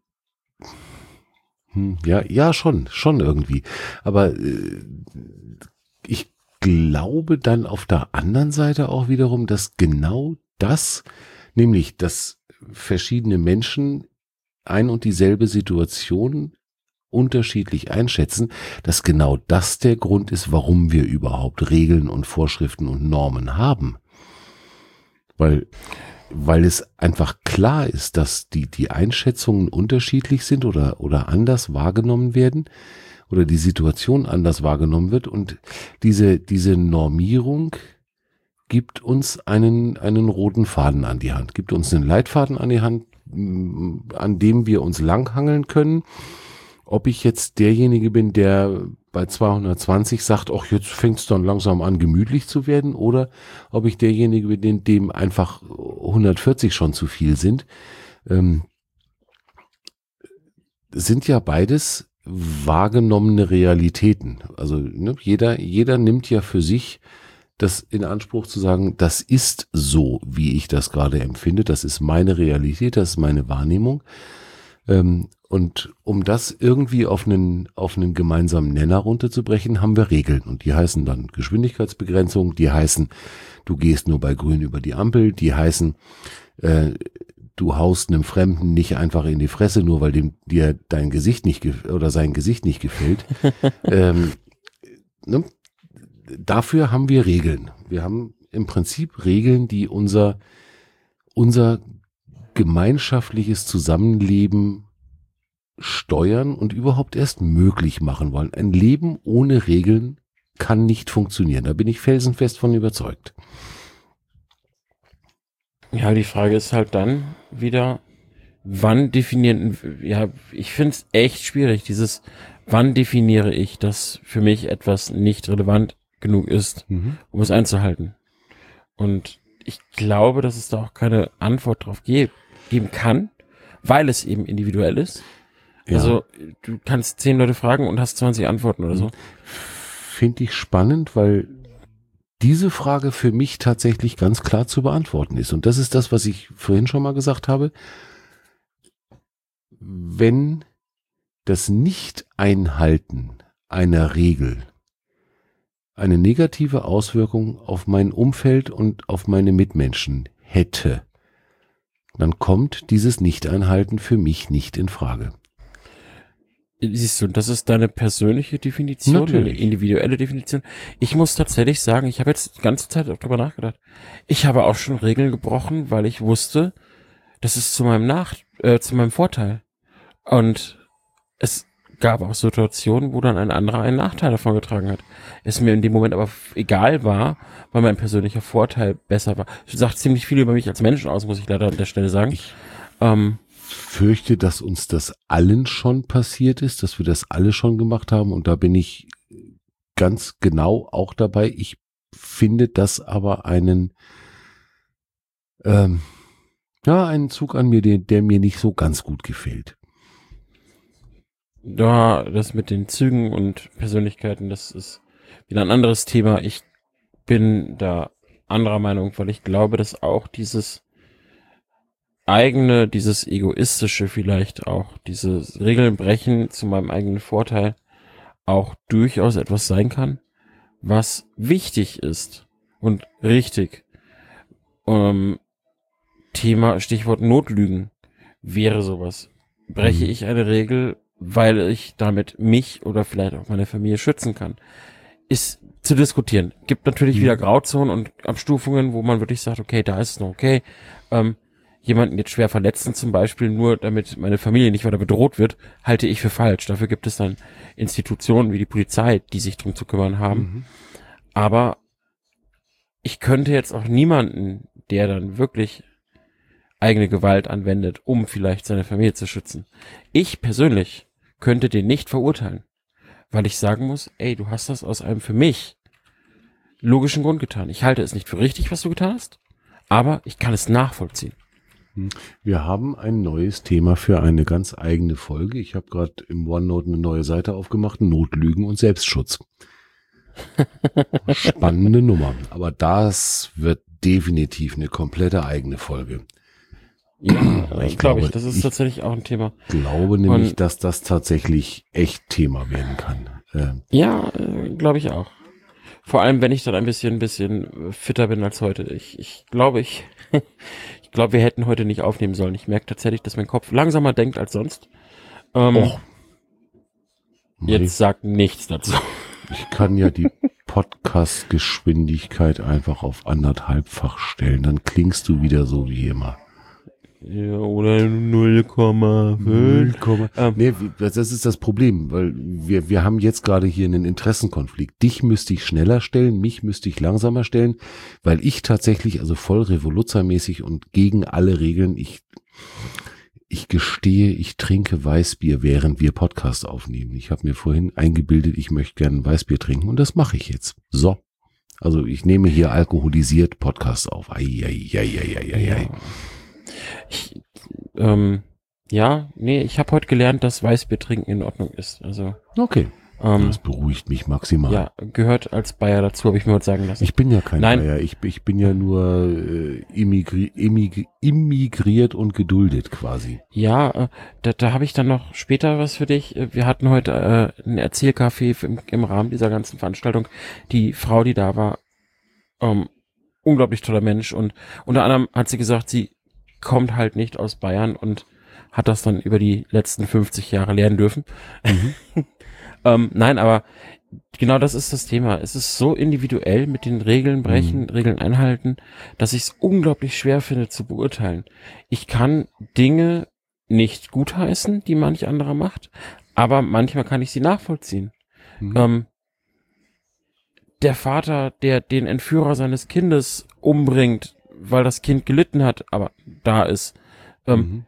hm, ja, ja, schon, schon irgendwie. Aber äh, ich glaube dann auf der anderen Seite auch wiederum, dass genau das, nämlich, dass verschiedene Menschen ein und dieselbe Situation unterschiedlich einschätzen, dass genau das der Grund ist, warum wir überhaupt Regeln und Vorschriften und Normen haben. Weil, weil es einfach klar ist, dass die, die Einschätzungen unterschiedlich sind oder, oder anders wahrgenommen werden oder die Situation anders wahrgenommen wird und diese, diese Normierung gibt uns einen, einen roten Faden an die Hand, gibt uns einen Leitfaden an die Hand, an dem wir uns langhangeln können. Ob ich jetzt derjenige bin, der bei zweihundertzwanzig sagt, ach, jetzt fängt es dann langsam an, gemütlich zu werden, oder ob ich derjenige bin, dem, dem einfach hundertvierzig schon zu viel sind, ähm, sind ja beides wahrgenommene Realitäten. Also ne, jeder, jeder nimmt ja für sich das in Anspruch zu sagen, das ist so, wie ich das gerade empfinde, das ist meine Realität, das ist meine Wahrnehmung. Ähm, und um das irgendwie auf einen, auf einen gemeinsamen Nenner runterzubrechen, haben wir Regeln. Und die heißen dann Geschwindigkeitsbegrenzung, die heißen, du gehst nur bei Grün über die Ampel, die heißen, äh, du haust einem Fremden nicht einfach in die Fresse, nur weil dem dir dein Gesicht nicht gef- oder sein Gesicht nicht gefällt. ähm, ne? Dafür haben wir Regeln. Wir haben im Prinzip Regeln, die unser, unser gemeinschaftliches Zusammenleben steuern und überhaupt erst möglich machen wollen. Ein Leben ohne Regeln kann nicht funktionieren. Da bin ich felsenfest von überzeugt. Ja, die Frage ist halt dann wieder, wann definieren, ja, ich finde es echt schwierig, dieses, wann definiere ich, dass für mich etwas nicht relevant genug ist, Mhm. um es einzuhalten. Und ich glaube, dass es da auch keine Antwort drauf ge- geben kann, weil es eben individuell ist. Ja. Also du kannst zehn Leute fragen und hast zwanzig Antworten oder so. Finde ich spannend, weil diese Frage für mich tatsächlich ganz klar zu beantworten ist. Und das ist das, was ich vorhin schon mal gesagt habe. Wenn das Nicht-Einhalten einer Regel eine negative Auswirkung auf mein Umfeld und auf meine Mitmenschen hätte, dann kommt dieses Nicht-Einhalten für mich nicht in Frage. Siehst du, das ist deine persönliche Definition, Natürlich. eine individuelle Definition. Ich muss tatsächlich sagen, ich habe jetzt die ganze Zeit auch drüber nachgedacht. Ich habe auch schon Regeln gebrochen, weil ich wusste, das ist zu meinem Nach, äh, zu meinem Vorteil. Und es gab auch Situationen, wo dann ein anderer einen Nachteil davon getragen hat. Es mir in dem Moment aber egal war, weil mein persönlicher Vorteil besser war. Das sagt ziemlich viel über mich als Menschen aus, muss ich leider an der Stelle sagen. Ich ähm, fürchte, dass uns das allen schon passiert ist, dass wir das alle schon gemacht haben und da bin ich ganz genau auch dabei. Ich finde das aber einen, ähm, ja, einen Zug an mir, der, der mir nicht so ganz gut gefällt. Ja, das mit den Zügen und Persönlichkeiten, das ist wieder ein anderes Thema. Ich bin da anderer Meinung, weil ich glaube, dass auch dieses eigene, dieses egoistische vielleicht auch, dieses Regeln brechen zu meinem eigenen Vorteil auch durchaus etwas sein kann, was wichtig ist und richtig. Ähm, Thema, Stichwort Notlügen wäre sowas. Breche Mhm. ich eine Regel, weil ich damit mich oder vielleicht auch meine Familie schützen kann? Ist zu diskutieren. Gibt natürlich Mhm. wieder Grauzonen und Abstufungen, wo man wirklich sagt, okay, da ist es noch okay. Ähm, jemanden jetzt schwer verletzen zum Beispiel, nur damit meine Familie nicht weiter bedroht wird, halte ich für falsch. Dafür gibt es dann Institutionen wie die Polizei, die sich drum zu kümmern haben. Mhm. Aber ich könnte jetzt auch niemanden, der dann wirklich eigene Gewalt anwendet, um vielleicht seine Familie zu schützen. Ich persönlich könnte den nicht verurteilen, weil ich sagen muss, ey, du hast das aus einem für mich logischen Grund getan. Ich halte es nicht für richtig, was du getan hast, aber ich kann es nachvollziehen. Wir haben ein neues Thema für eine ganz eigene Folge. Ich habe gerade im OneNote eine neue Seite aufgemacht, Notlügen und Selbstschutz. Spannende Nummer. Aber das wird definitiv eine komplette eigene Folge. Ja, ich Ich glaube, glaube, ich, das ist ich- tatsächlich auch ein Thema. Glaube nämlich, Und- dass das tatsächlich echt Thema werden kann. Äh, Ja, äh, glaube ich auch. Vor allem, wenn ich dann ein bisschen, ein bisschen fitter bin als heute. Ich, ich glaube, ich, ich glaube, wir hätten heute nicht aufnehmen sollen. Ich merke tatsächlich, dass mein Kopf langsamer denkt als sonst. Ähm, Och. jetzt sagt nichts dazu. Ich kann ja die Podcast-Geschwindigkeit einfach auf anderthalbfach stellen. Dann klingst du wieder so wie immer. Ja, oder null Komma fünf. Ähm. Nee, das ist das Problem, weil wir, wir haben jetzt gerade hier einen Interessenkonflikt. Dich müsste ich schneller stellen, mich müsste ich langsamer stellen, weil ich tatsächlich, also voll revoluzermäßig und gegen alle Regeln, ich, ich gestehe, ich trinke Weißbier, während wir Podcast aufnehmen. Ich habe mir vorhin eingebildet, ich möchte gerne Weißbier trinken und das mache ich jetzt. So. Also ich nehme hier alkoholisiert Podcast auf. Ei, ei, ei, ei, ei, ei, ei. Ja. Ich, ähm, ja, nee, ich habe heute gelernt, dass Weißbier trinken in Ordnung ist. Also, Okay, ähm, das beruhigt mich maximal. ja, gehört als Bayer dazu, habe ich mir heute sagen lassen. Ich bin ja kein Nein. Bayer, ich, ich bin ja nur äh, immigri immigri immigriert und geduldet quasi. Ja, äh, da, da habe ich dann noch später was für dich. Äh, Wir hatten heute äh, ein Erzählcafé im, im Rahmen dieser ganzen Veranstaltung. Die Frau, die da war, ähm, unglaublich toller Mensch und unter anderem hat sie gesagt, sie kommt halt nicht aus Bayern und hat das dann über die letzten fünfzig Jahre lernen dürfen. Mhm. ähm, nein, aber genau das ist das Thema. Es ist so individuell mit den Regeln brechen, Mhm. Regeln einhalten, dass ich es unglaublich schwer finde zu beurteilen. Ich kann Dinge nicht gutheißen, die manch anderer macht, aber manchmal kann ich sie nachvollziehen. Mhm. Ähm, der Vater, der den Entführer seines Kindes umbringt, weil das Kind gelitten hat, aber da ist, ähm, Mhm.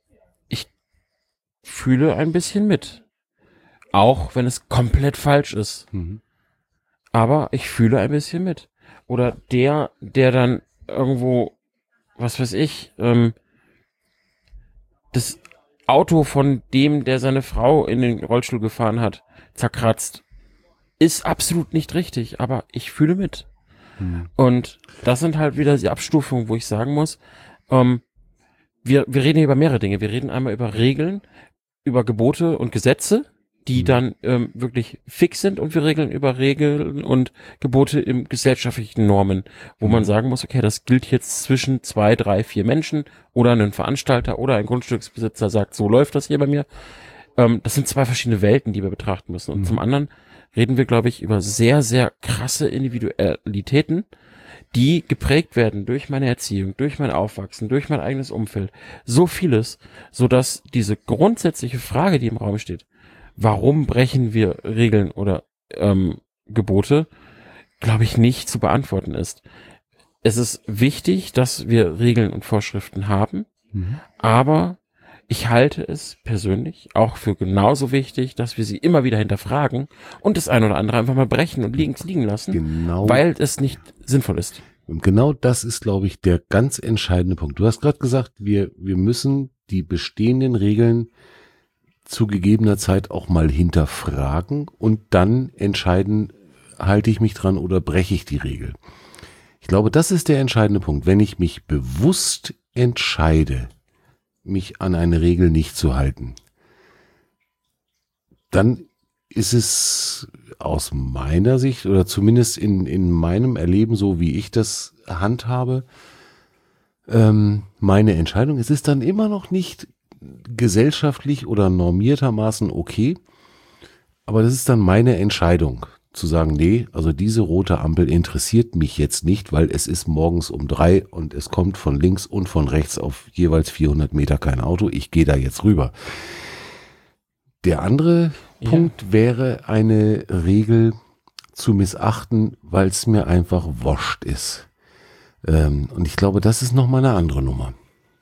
fühle ein bisschen mit. Auch wenn es komplett falsch ist. Mhm. Aber ich fühle ein bisschen mit. Oder der, der dann irgendwo, was weiß ich, ähm, das Auto von dem, der seine Frau in den Rollstuhl gefahren hat, zerkratzt, ist absolut nicht richtig, aber ich fühle mit. Mhm. Und das sind halt wieder die Abstufungen, wo ich sagen muss, ähm, wir, wir reden hier über mehrere Dinge. Wir reden einmal über Regeln, über Gebote und Gesetze, die Mhm. dann ähm, wirklich fix sind, und wir regeln über Regeln und Gebote im gesellschaftlichen Normen, wo man Mhm. sagen muss, okay, das gilt jetzt zwischen zwei, drei, vier Menschen oder ein Veranstalter oder ein Grundstücksbesitzer sagt, so läuft das hier bei mir. Ähm, das sind zwei verschiedene Welten, die wir betrachten müssen. Und Mhm. zum anderen reden wir, glaube ich, über sehr, sehr krasse Individualitäten, die geprägt werden durch meine Erziehung, durch mein Aufwachsen, durch mein eigenes Umfeld. So vieles, sodass diese grundsätzliche Frage, die im Raum steht, warum brechen wir Regeln oder ähm, Gebote, glaube ich, nicht zu beantworten ist. Es ist wichtig, dass wir Regeln und Vorschriften haben, Mhm. aber ich halte es persönlich auch für genauso wichtig, dass wir sie immer wieder hinterfragen und das ein oder andere einfach mal brechen und liegen, liegen lassen, Genau. weil es nicht sinnvoll ist. Und genau das ist, glaube ich, der ganz entscheidende Punkt. Du hast gerade gesagt, wir, wir müssen die bestehenden Regeln zu gegebener Zeit auch mal hinterfragen und dann entscheiden, halte ich mich dran oder breche ich die Regel. Ich glaube, das ist der entscheidende Punkt. Wenn ich mich bewusst entscheide, mich an eine Regel nicht zu halten, dann ist es aus meiner Sicht oder zumindest in, in meinem Erleben, so wie ich das handhabe, ähm, meine Entscheidung. Es ist dann immer noch nicht gesellschaftlich oder normiertermaßen okay, aber das ist dann meine Entscheidung, zu sagen, nee, also diese rote Ampel interessiert mich jetzt nicht, weil es ist morgens um drei und es kommt von links und von rechts auf jeweils vierhundert Meter kein Auto, ich gehe da jetzt rüber. Der andere ja. Punkt wäre, eine Regel zu missachten, weil es mir einfach wurscht ist. Ähm, und ich glaube, das ist nochmal eine andere Nummer.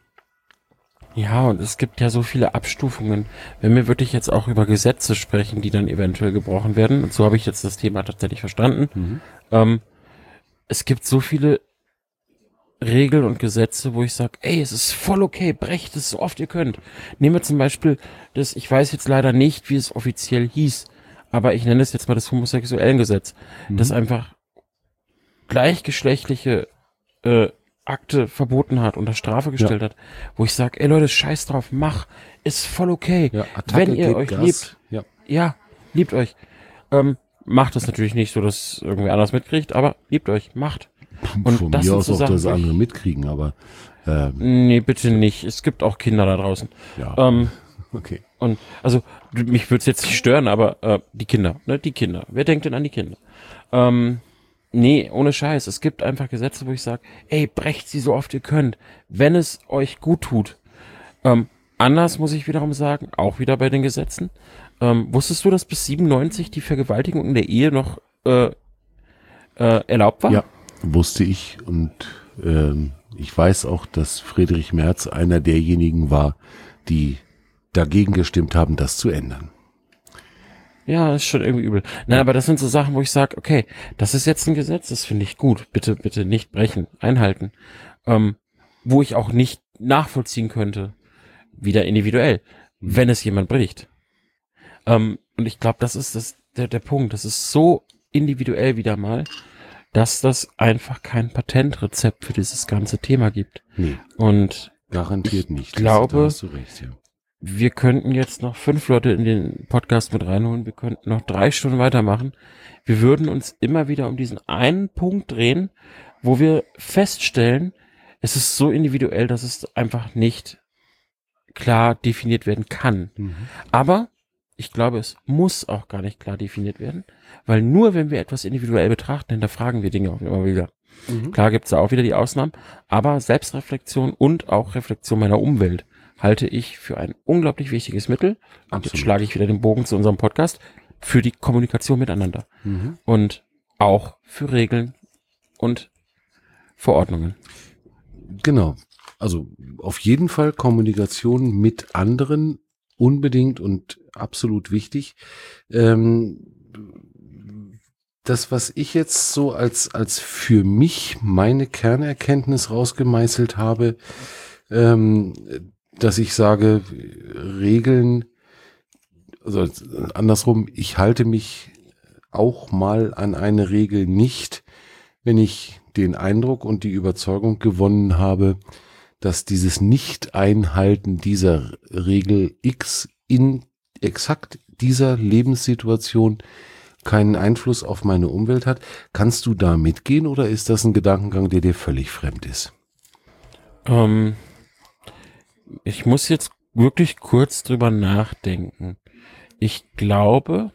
Ja, und es gibt ja so viele Abstufungen. Wenn wir wirklich jetzt auch über Gesetze sprechen, die dann eventuell gebrochen werden, und so habe ich jetzt das Thema tatsächlich verstanden, mhm. ähm, es gibt so viele Regeln und Gesetze, wo ich sage, ey, es ist voll okay, brecht es so oft ihr könnt. Nehmen wir zum Beispiel das, ich weiß jetzt leider nicht, wie es offiziell hieß, aber ich nenne es jetzt mal das Homosexuellengesetz, mhm. das einfach gleichgeschlechtliche äh, Akte verboten hat, unter Strafe gestellt ja. hat, wo ich sage, ey Leute, scheiß drauf, mach, ist voll okay. Ja, wenn ihr euch Gas. liebt, ja. ja, liebt euch. Ähm, macht es natürlich nicht so, dass irgendwer anders mitkriegt, aber liebt euch, macht. Und von das mir aus so auch Sachen, das andere mitkriegen, aber ähm, nee, bitte nicht. Es gibt auch Kinder da draußen. Ja. Ähm, okay. Und also mich würde es jetzt nicht stören, aber äh, die Kinder, ne, die Kinder. Wer denkt denn an die Kinder? Ähm, nee, ohne Scheiß. Es gibt einfach Gesetze, wo ich sage, ey, brecht sie so oft ihr könnt, wenn es euch gut tut. Ähm, anders muss ich wiederum sagen, auch wieder bei den Gesetzen. Ähm, wusstest du, dass bis siebenundneunzig die Vergewaltigung in der Ehe noch äh, äh, erlaubt war? Ja. Wusste ich und ähm, ich weiß auch, dass Friedrich Merz einer derjenigen war, die dagegen gestimmt haben, das zu ändern. Ja, ist schon irgendwie übel. Nein, aber das sind so Sachen, wo ich sage, okay, das ist jetzt ein Gesetz, das finde ich gut. Bitte, bitte nicht brechen, einhalten. Ähm, wo ich auch nicht nachvollziehen könnte, wieder individuell, mhm. wenn es jemand bricht. Ähm, und ich glaube, das ist das, der, der Punkt. Das ist so individuell wieder mal, dass das einfach kein Patentrezept für dieses ganze Thema gibt. Nee, und garantiert nicht. Ich glaube, da hast du recht, ja. Wir könnten jetzt noch fünf Leute in den Podcast mit reinholen. Wir könnten noch drei Stunden weitermachen. Wir würden uns immer wieder um diesen einen Punkt drehen, wo wir feststellen, es ist so individuell, dass es einfach nicht klar definiert werden kann. Mhm. Aber ich glaube, es muss auch gar nicht klar definiert werden, weil nur wenn wir etwas individuell betrachten, hinterfragen wir Dinge auch immer wieder. Mhm. Klar gibt es da auch wieder die Ausnahmen, aber Selbstreflexion und auch Reflexion meiner Umwelt halte ich für ein unglaublich wichtiges Mittel. Und Absolut. Jetzt schlage ich wieder den Bogen zu unserem Podcast, für die Kommunikation miteinander. Mhm. Und auch für Regeln und Verordnungen. Genau. Also auf jeden Fall Kommunikation mit anderen unbedingt und absolut wichtig. Ähm, das, was ich jetzt so als, als für mich meine Kernerkenntnis rausgemeißelt habe, ähm, dass ich sage, Regeln, also andersrum, ich halte mich auch mal an eine Regel nicht, wenn ich den Eindruck und die Überzeugung gewonnen habe, dass dieses Nicht-Einhalten dieser Regel X in exakt dieser Lebenssituation keinen Einfluss auf meine Umwelt hat. Kannst du da mitgehen oder ist das ein Gedankengang, der dir völlig fremd ist? Ähm, ich muss jetzt wirklich kurz drüber nachdenken. Ich glaube,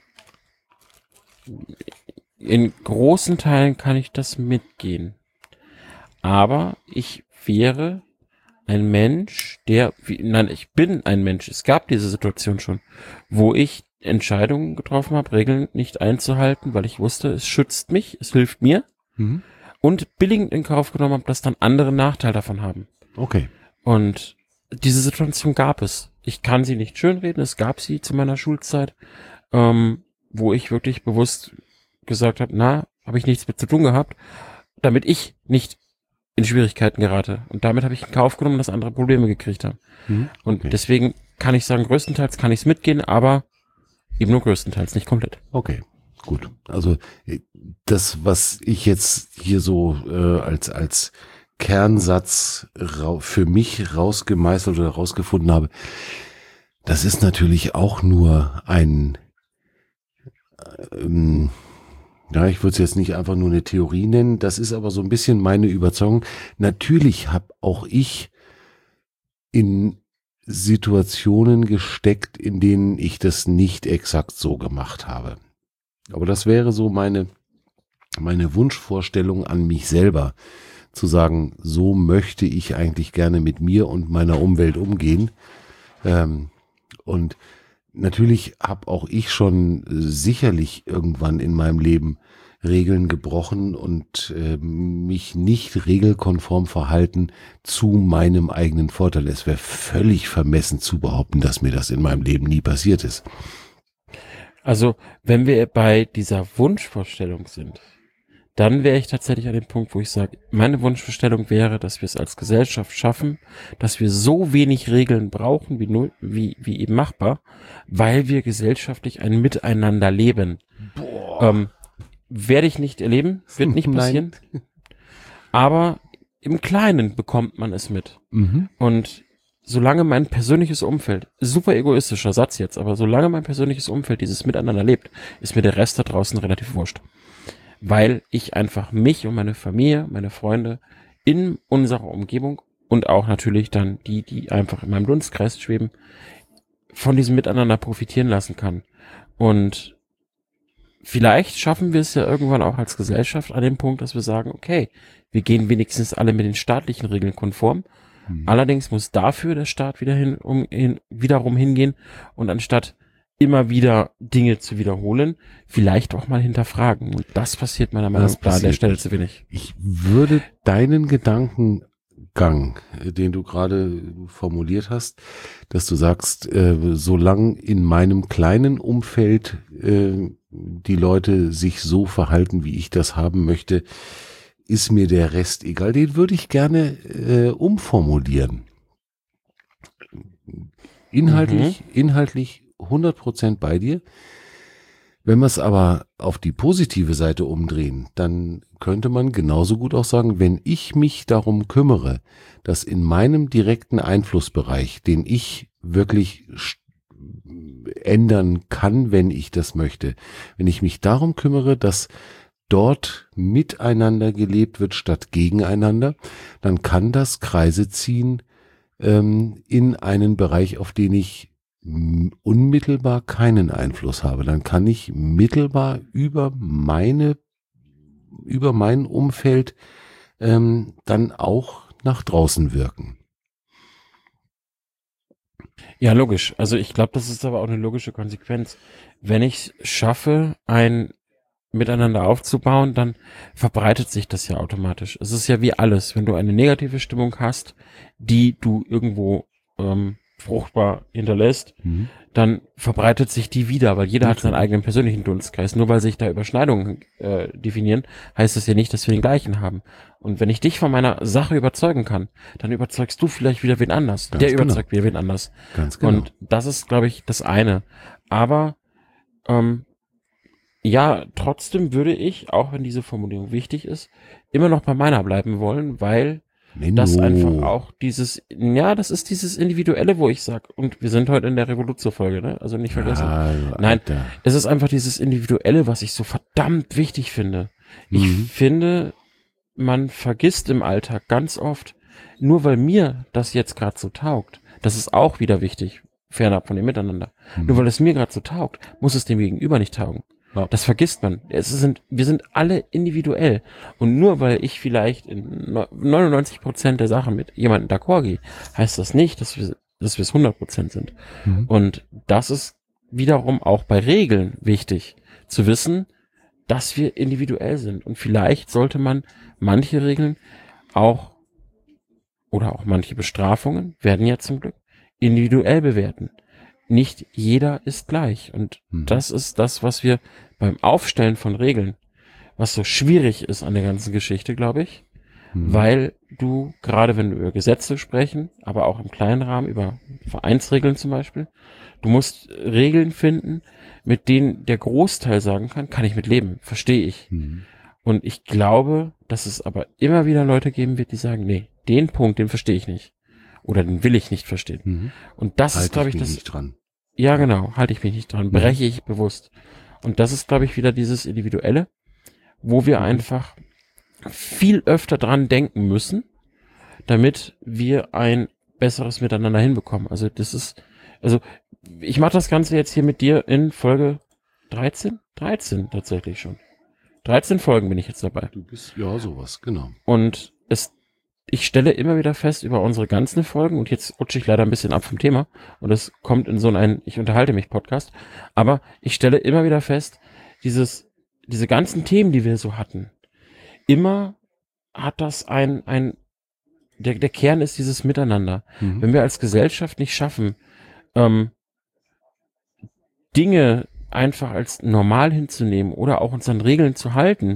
in großen Teilen kann ich das mitgehen. Aber ich wäre ein Mensch, der, wie, nein, ich bin ein Mensch. Es gab diese Situation schon, wo ich Entscheidungen getroffen habe, Regeln nicht einzuhalten, weil ich wusste, es schützt mich, es hilft mir mhm. und billigend in Kauf genommen habe, dass dann andere Nachteil davon haben. Okay. Und diese Situation gab es. Ich kann sie nicht schönreden, es gab sie zu meiner Schulzeit, ähm, wo ich wirklich bewusst gesagt habe, na, habe ich nichts mit zu tun gehabt, damit ich nicht in Schwierigkeiten gerate. Und damit habe ich in Kauf genommen, dass andere Probleme gekriegt haben. Mhm. Und okay. Deswegen kann ich sagen, größtenteils kann ich es mitgehen, aber eben nur größtenteils, nicht komplett. Okay, gut. Also das, was ich jetzt hier so äh, als als Kernsatz ra- für mich rausgemeißelt oder rausgefunden habe, das ist natürlich auch nur ein, ähm, ja, ich würde es jetzt nicht einfach nur eine Theorie nennen, das ist aber so ein bisschen meine Überzeugung. Natürlich habe auch ich in Situationen gesteckt, in denen ich das nicht exakt so gemacht habe. Aber das wäre so meine, meine Wunschvorstellung an mich selber, zu sagen, so möchte ich eigentlich gerne mit mir und meiner Umwelt umgehen. Ähm, und natürlich habe auch ich schon sicherlich irgendwann in meinem Leben Regeln gebrochen und äh, mich nicht regelkonform verhalten zu meinem eigenen Vorteil. Es wäre völlig vermessen zu behaupten, dass mir das in meinem Leben nie passiert ist. Also, wenn wir bei dieser Wunschvorstellung sind, dann wäre ich tatsächlich an dem Punkt, wo ich sage, meine Wunschvorstellung wäre, dass wir es als Gesellschaft schaffen, dass wir so wenig Regeln brauchen, wie, null, wie, wie eben machbar, weil wir gesellschaftlich ein Miteinander leben. Boah. Ähm, werde ich nicht erleben, wird nicht passieren. Aber im Kleinen bekommt man es mit. Mhm. Und solange mein persönliches Umfeld, super egoistischer Satz jetzt, aber solange mein persönliches Umfeld dieses Miteinander lebt, ist mir der Rest da draußen relativ wurscht. Weil ich einfach mich und meine Familie, meine Freunde in unserer Umgebung und auch natürlich dann die, die einfach in meinem Dunstkreis schweben, von diesem Miteinander profitieren lassen kann. Und vielleicht schaffen wir es ja irgendwann auch als Gesellschaft an dem Punkt, dass wir sagen, okay, wir gehen wenigstens alle mit den staatlichen Regeln konform. Mhm. Allerdings muss dafür der Staat wieder hin, um, hin, wiederum hingehen und anstatt immer wieder Dinge zu wiederholen, vielleicht auch mal hinterfragen. Und das passiert meiner Meinung nach an der Stelle zu wenig. Ich würde deinen Gedankengang, den du gerade formuliert hast, dass du sagst, äh, solange in meinem kleinen Umfeld äh, die Leute sich so verhalten, wie ich das haben möchte, ist mir der Rest egal. Den würde ich gerne äh, umformulieren. Inhaltlich, mhm. inhaltlich hundert Prozent bei dir. Wenn wir es aber auf die positive Seite umdrehen, dann könnte man genauso gut auch sagen, wenn ich mich darum kümmere, dass in meinem direkten Einflussbereich, den ich wirklich ändern kann, wenn ich das möchte, wenn ich mich darum kümmere, dass dort miteinander gelebt wird statt gegeneinander, dann kann das Kreise ziehen ähm, in einen Bereich, auf den ich unmittelbar keinen Einfluss habe. Dann kann ich mittelbar über meine, über mein Umfeld ähm, dann auch nach draußen wirken. Ja, logisch. Also ich glaube, das ist aber auch eine logische Konsequenz. Wenn ich schaffe, ein Miteinander aufzubauen, dann verbreitet sich das ja automatisch. Es ist ja wie alles. Wenn du eine negative Stimmung hast, die du irgendwo ähm, fruchtbar hinterlässt, mhm. dann verbreitet sich die wieder, weil jeder okay. hat seinen eigenen persönlichen Dunstkreis. Nur weil sich da Überschneidungen äh, definieren, heißt das ja nicht, dass wir den gleichen haben. Und wenn ich dich von meiner Sache überzeugen kann, dann überzeugst du vielleicht wieder wen anders. Ganz Der genau. überzeugt wieder wen anders. Ganz genau. Und das ist, glaube ich, das eine. Aber ähm, ja, trotzdem würde ich, auch wenn diese Formulierung wichtig ist, immer noch bei meiner bleiben wollen, weil Menno. Das einfach auch dieses, ja, das ist dieses Individuelle, wo ich sag, und wir sind heute in der Revoluzio-Folge, ne? Also nicht vergessen. Ja, Nein, es ist einfach dieses Individuelle, was ich so verdammt wichtig finde. Mhm. Ich finde, man vergisst im Alltag ganz oft, nur weil mir das jetzt gerade so taugt, das ist auch wieder wichtig, fernab von dem Miteinander. Mhm. Nur weil es mir gerade so taugt, muss es dem Gegenüber nicht taugen. Ja. Das vergisst man. Es sind, wir sind alle individuell. Und nur weil ich vielleicht in neunundneunzig Prozent der Sachen mit jemandem d'accord gehe, heißt das nicht, dass wir, dass wir es hundert Prozent sind. Mhm. Und das ist wiederum auch bei Regeln wichtig, zu wissen, dass wir individuell sind. Und vielleicht sollte man manche Regeln auch, oder auch manche Bestrafungen, werden ja zum Glück, individuell bewerten. Nicht jeder ist gleich. Und mhm. das ist das, was wir beim Aufstellen von Regeln, was so schwierig ist an der ganzen Geschichte, glaube ich, mhm. weil du, gerade wenn wir über Gesetze sprechen, aber auch im kleinen Rahmen, über Vereinsregeln zum Beispiel, du musst Regeln finden, mit denen der Großteil sagen kann, kann ich mit leben, verstehe ich. Mhm. Und ich glaube, dass es aber immer wieder Leute geben wird, die sagen, nee, den Punkt, den verstehe ich nicht. Oder den will ich nicht verstehen. Mhm. Und das Halte ist, glaube ich, mich das. nicht dran. Ja, genau, halte ich mich nicht dran, breche ich bewusst. Und das ist, glaube ich, wieder dieses Individuelle, wo wir Mhm. einfach viel öfter dran denken müssen, damit wir ein besseres Miteinander hinbekommen. Also das ist, also ich mache das Ganze jetzt hier mit dir in Folge dreizehn? dreizehn tatsächlich schon. dreizehn Folgen bin ich jetzt dabei. Du bist, ja, sowas, genau. Und es, ich stelle immer wieder fest über unsere ganzen Folgen, und jetzt rutsche ich leider ein bisschen ab vom Thema, und es kommt in so ein Ich unterhalte mich Podcast, aber ich stelle immer wieder fest, dieses, diese ganzen Themen, die wir so hatten, immer hat das ein, ein, der, der Kern ist dieses Miteinander. Mhm. Wenn wir als Gesellschaft nicht schaffen, ähm, Dinge einfach als normal hinzunehmen oder auch uns an Regeln zu halten.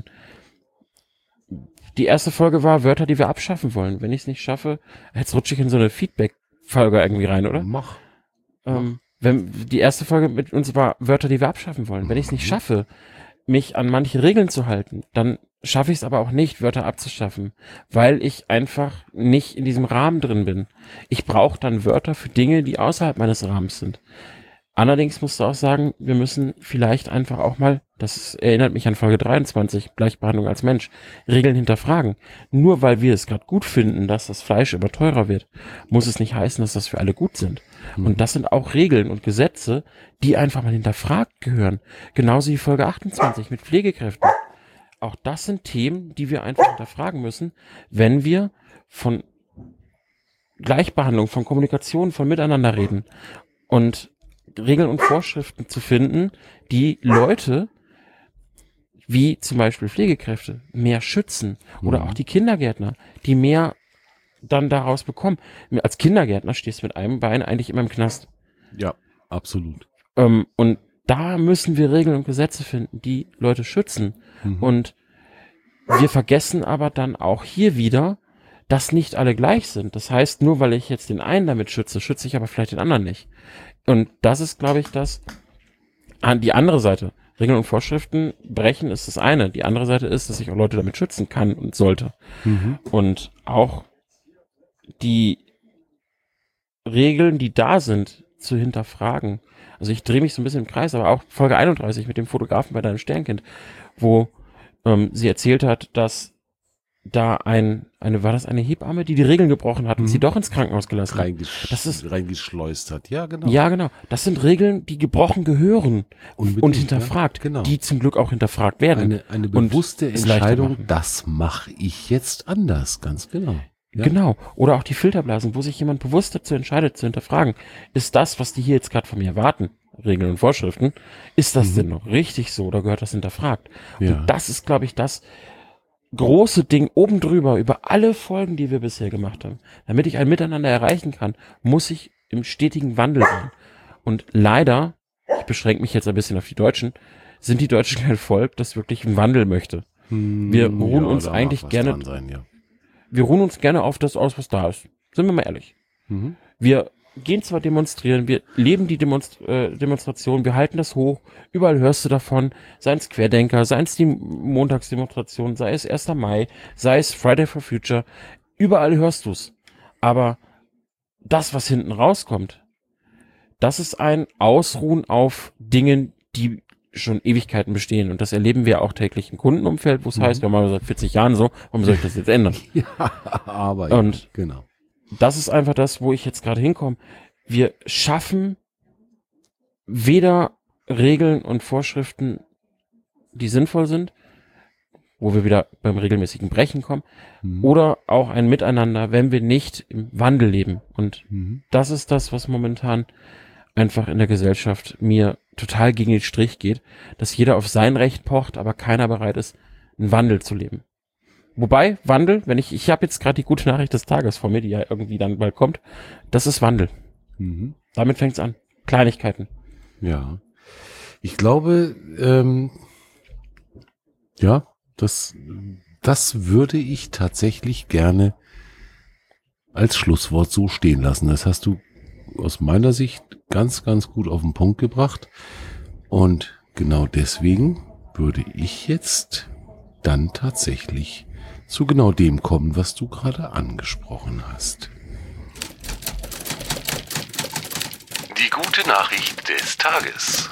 Die erste Folge war Wörter, die wir abschaffen wollen. Wenn ich es nicht schaffe, jetzt rutsche ich in so eine Feedback-Folge irgendwie rein, oder? Mach. Ähm, wenn die erste Folge mit uns war Wörter, die wir abschaffen wollen. Wenn ich es nicht schaffe, mich an manche Regeln zu halten, dann schaffe ich es aber auch nicht, Wörter abzuschaffen, weil ich einfach nicht in diesem Rahmen drin bin. Ich brauche dann Wörter für Dinge, die außerhalb meines Rahmens sind. Allerdings musst du auch sagen, wir müssen vielleicht einfach auch mal, das erinnert mich an Folge dreiundzwanzig, Gleichbehandlung als Mensch, Regeln hinterfragen. Nur weil wir es gerade gut finden, dass das Fleisch immer teurer wird, muss es nicht heißen, dass das für alle gut sind. Mhm. Und das sind auch Regeln und Gesetze, die einfach mal hinterfragt gehören. Genauso wie Folge achtundzwanzig mit Pflegekräften. Auch das sind Themen, die wir einfach hinterfragen müssen, wenn wir von Gleichbehandlung, von Kommunikation, von Miteinander reden. Und Regeln und Vorschriften zu finden, die Leute, wie zum Beispiel Pflegekräfte, mehr schützen. Oder Mhm. auch die Kindergärtner, die mehr dann daraus bekommen. Als Kindergärtner stehst du mit einem Bein eigentlich immer im Knast. Ja, absolut. Ähm, und da müssen wir Regeln und Gesetze finden, die Leute schützen. Mhm. Und wir vergessen aber dann auch hier wieder, dass nicht alle gleich sind. Das heißt, nur weil ich jetzt den einen damit schütze, schütze ich aber vielleicht den anderen nicht. Und das ist, glaube ich, das, an die andere Seite. Regeln und Vorschriften brechen ist das eine. Die andere Seite ist, dass ich auch Leute damit schützen kann und sollte. Mhm. Und auch die Regeln, die da sind, zu hinterfragen. Also ich drehe mich so ein bisschen im Kreis, aber auch Folge einunddreißig mit dem Fotografen bei deinem Sternkind, wo ähm, sie erzählt hat, dass da ein, eine, war das eine Hebamme, die die Regeln gebrochen hat und Mhm. sie doch ins Krankenhaus gelassen hat. Reingesch Das ist- reingeschleust hat. Ja, genau. Ja, genau. Das sind Regeln, die gebrochen gehören Unbedingt, und hinterfragt, ja, genau. die zum Glück auch hinterfragt werden. Eine, eine und bewusste es leichter Entscheidung, machen. das mache ich jetzt anders, ganz genau. Ja. Genau. Oder auch die Filterblasen, wo sich jemand bewusst dazu entscheidet, zu hinterfragen, ist das, was die hier jetzt gerade von mir erwarten, Regeln und Vorschriften, ist das Mhm. denn noch richtig so oder gehört das hinterfragt? Ja. Und das ist, glaube ich, das große Ding oben drüber über alle Folgen, die wir bisher gemacht haben. Damit ich ein Miteinander erreichen kann, muss ich im stetigen Wandel sein. Und leider, ich beschränke mich jetzt ein bisschen auf die Deutschen, sind die Deutschen kein Volk, das wirklich einen Wandel möchte. Hm, Wir ruhen uns da mag eigentlich was gerne- dran Sein, ja. Wir ruhen uns gerne auf das aus, was da ist. Sind wir mal ehrlich. Mhm. Wir gehen zwar demonstrieren, wir leben die Demonst äh, Demonstration, wir halten das hoch, überall hörst du davon, sei es Querdenker, sei es die Montagsdemonstration, sei es erster Mai, sei es Friday for Future, überall hörst du's. Aber das, was hinten rauskommt, das ist ein Ausruhen auf Dingen, die schon Ewigkeiten bestehen. Und das erleben wir auch täglich im Kundenumfeld, wo es Mhm. heißt, wir machen seit vierzig Jahren so, warum soll ich das jetzt ändern? Ja, aber Und- ja, genau. Das ist einfach das, wo ich jetzt gerade hinkomme. Wir schaffen weder Regeln und Vorschriften, die sinnvoll sind, wo wir wieder beim regelmäßigen Brechen kommen, Mhm. oder auch ein Miteinander, wenn wir nicht im Wandel leben. Und Mhm. das ist das, was momentan einfach in der Gesellschaft mir total gegen den Strich geht, dass jeder auf sein Recht pocht, aber keiner bereit ist, einen Wandel zu leben. Wobei, Wandel, wenn ich, ich habe jetzt gerade die gute Nachricht des Tages vor mir, die ja irgendwie dann bald kommt, das ist Wandel. Mhm. Damit fängt's an. Kleinigkeiten. Ja. Ich glaube, ähm, ja, das, das würde ich tatsächlich gerne als Schlusswort so stehen lassen. Das hast du aus meiner Sicht ganz, ganz gut auf den Punkt gebracht. Und genau deswegen würde ich jetzt dann tatsächlich zu genau dem kommen, was du gerade angesprochen hast. Die gute Nachricht des Tages.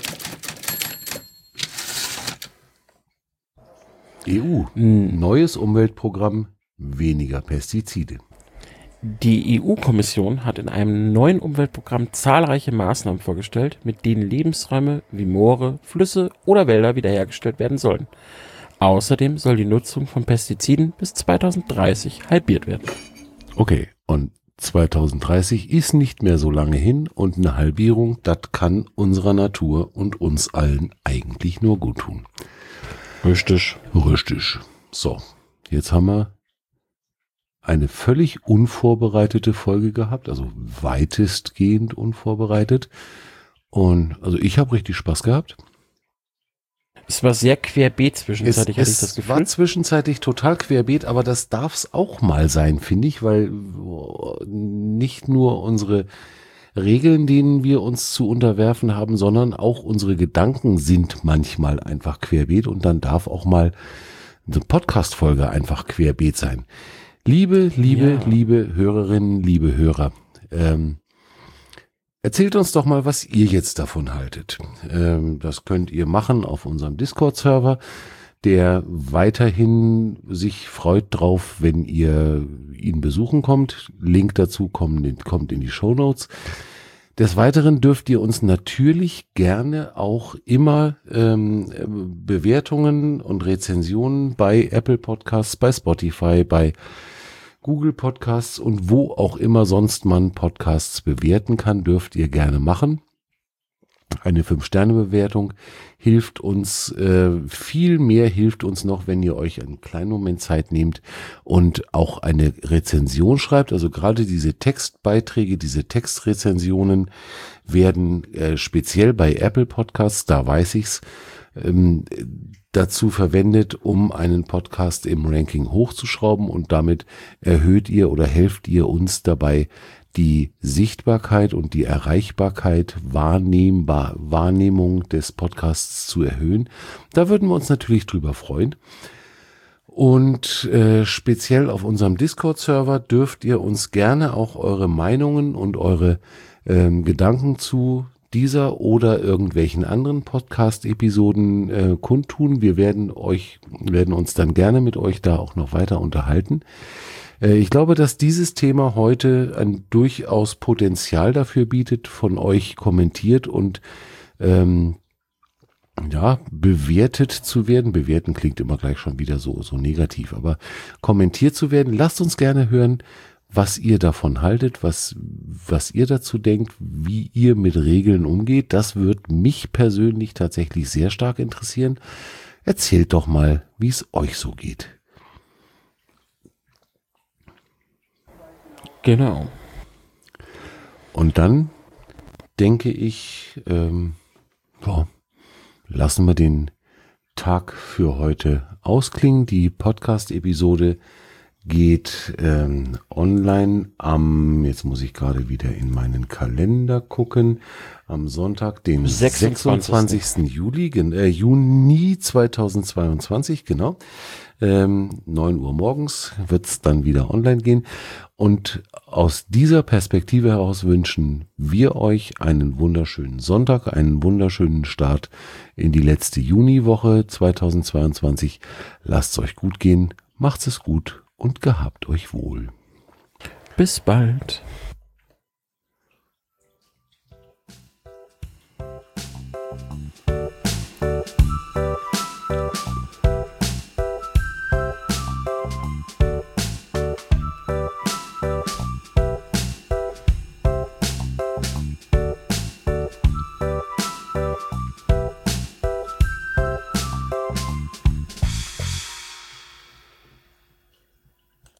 E U, neues Umweltprogramm, weniger Pestizide. Die E U-Kommission hat in einem neuen Umweltprogramm zahlreiche Maßnahmen vorgestellt, mit denen Lebensräume wie Moore, Flüsse oder Wälder wiederhergestellt werden sollen. Außerdem soll die Nutzung von Pestiziden bis zweitausenddreißig halbiert werden. Okay, und zweitausenddreißig ist nicht mehr so lange hin und eine Halbierung, das kann unserer Natur und uns allen eigentlich nur gut tun. Richtig. Richtig. So, jetzt haben wir eine völlig unvorbereitete Folge gehabt, also weitestgehend unvorbereitet. Und also ich habe richtig Spaß gehabt. Es war sehr querbeet zwischenzeitlich, es, hatte es ich das Gefühl. war zwischenzeitlich total querbeet, aber das darf es auch mal sein, finde ich, weil nicht nur unsere Regeln, denen wir uns zu unterwerfen haben, sondern auch unsere Gedanken sind manchmal einfach querbeet und dann darf auch mal eine Podcast-Folge einfach querbeet sein. Liebe, liebe, ja. liebe Hörerinnen, liebe Hörer, ähm, erzählt uns doch mal, was ihr jetzt davon haltet. Ähm, das könnt ihr machen auf unserem Discord-Server, der weiterhin sich freut drauf, wenn ihr ihn besuchen kommt. Link dazu kommt, kommt in die Shownotes. Des Weiteren dürft ihr uns natürlich gerne auch immer ähm, Bewertungen und Rezensionen bei Apple Podcasts, bei Spotify, bei Google Podcasts und wo auch immer sonst man Podcasts bewerten kann, dürft ihr gerne machen. Eine fünf Sterne Bewertung hilft uns, äh, viel mehr hilft uns noch, wenn ihr euch einen kleinen Moment Zeit nehmt und auch eine Rezension schreibt. Also gerade diese Textbeiträge, diese Textrezensionen werden äh, speziell bei Apple Podcasts, da weiß ich's, ähm, dazu verwendet, um einen Podcast im Ranking hochzuschrauben und damit erhöht ihr oder helft ihr uns dabei, die Sichtbarkeit und die Erreichbarkeit, wahrnehmbar, Wahrnehmung des Podcasts zu erhöhen. Da würden wir uns natürlich drüber freuen. Und äh, speziell auf unserem Discord-Server dürft ihr uns gerne auch eure Meinungen und eure ähm, Gedanken zu dieser oder irgendwelchen anderen Podcast-Episoden äh, kundtun. Wir werden euch, werden uns dann gerne mit euch da auch noch weiter unterhalten. Äh, ich glaube, dass dieses Thema heute ein durchaus Potenzial dafür bietet, von euch kommentiert und ähm, ja, bewertet zu werden. Bewerten klingt immer gleich schon wieder so, so negativ, aber kommentiert zu werden. Lasst uns gerne hören, was ihr davon haltet, was, was ihr dazu denkt, wie ihr mit Regeln umgeht. Das wird mich persönlich tatsächlich sehr stark interessieren. Erzählt doch mal, wie es euch so geht. Genau. Und dann denke ich, ähm, boah, lassen wir den Tag für heute ausklingen. Die Podcast-Episode geht ähm, online am, jetzt muss ich gerade wieder in meinen Kalender gucken, am Sonntag, den sechsundzwanzigsten Juli, äh, Juni zweitausendzweiundzwanzig, genau. Ähm, neun Uhr morgens wird's dann wieder online gehen. Und aus dieser Perspektive heraus wünschen wir euch einen wunderschönen Sonntag, einen wunderschönen Start in die letzte Juniwoche zweitausendzweiundzwanzig. Lasst's euch gut gehen, macht's es gut und gehabt euch wohl. Bis bald.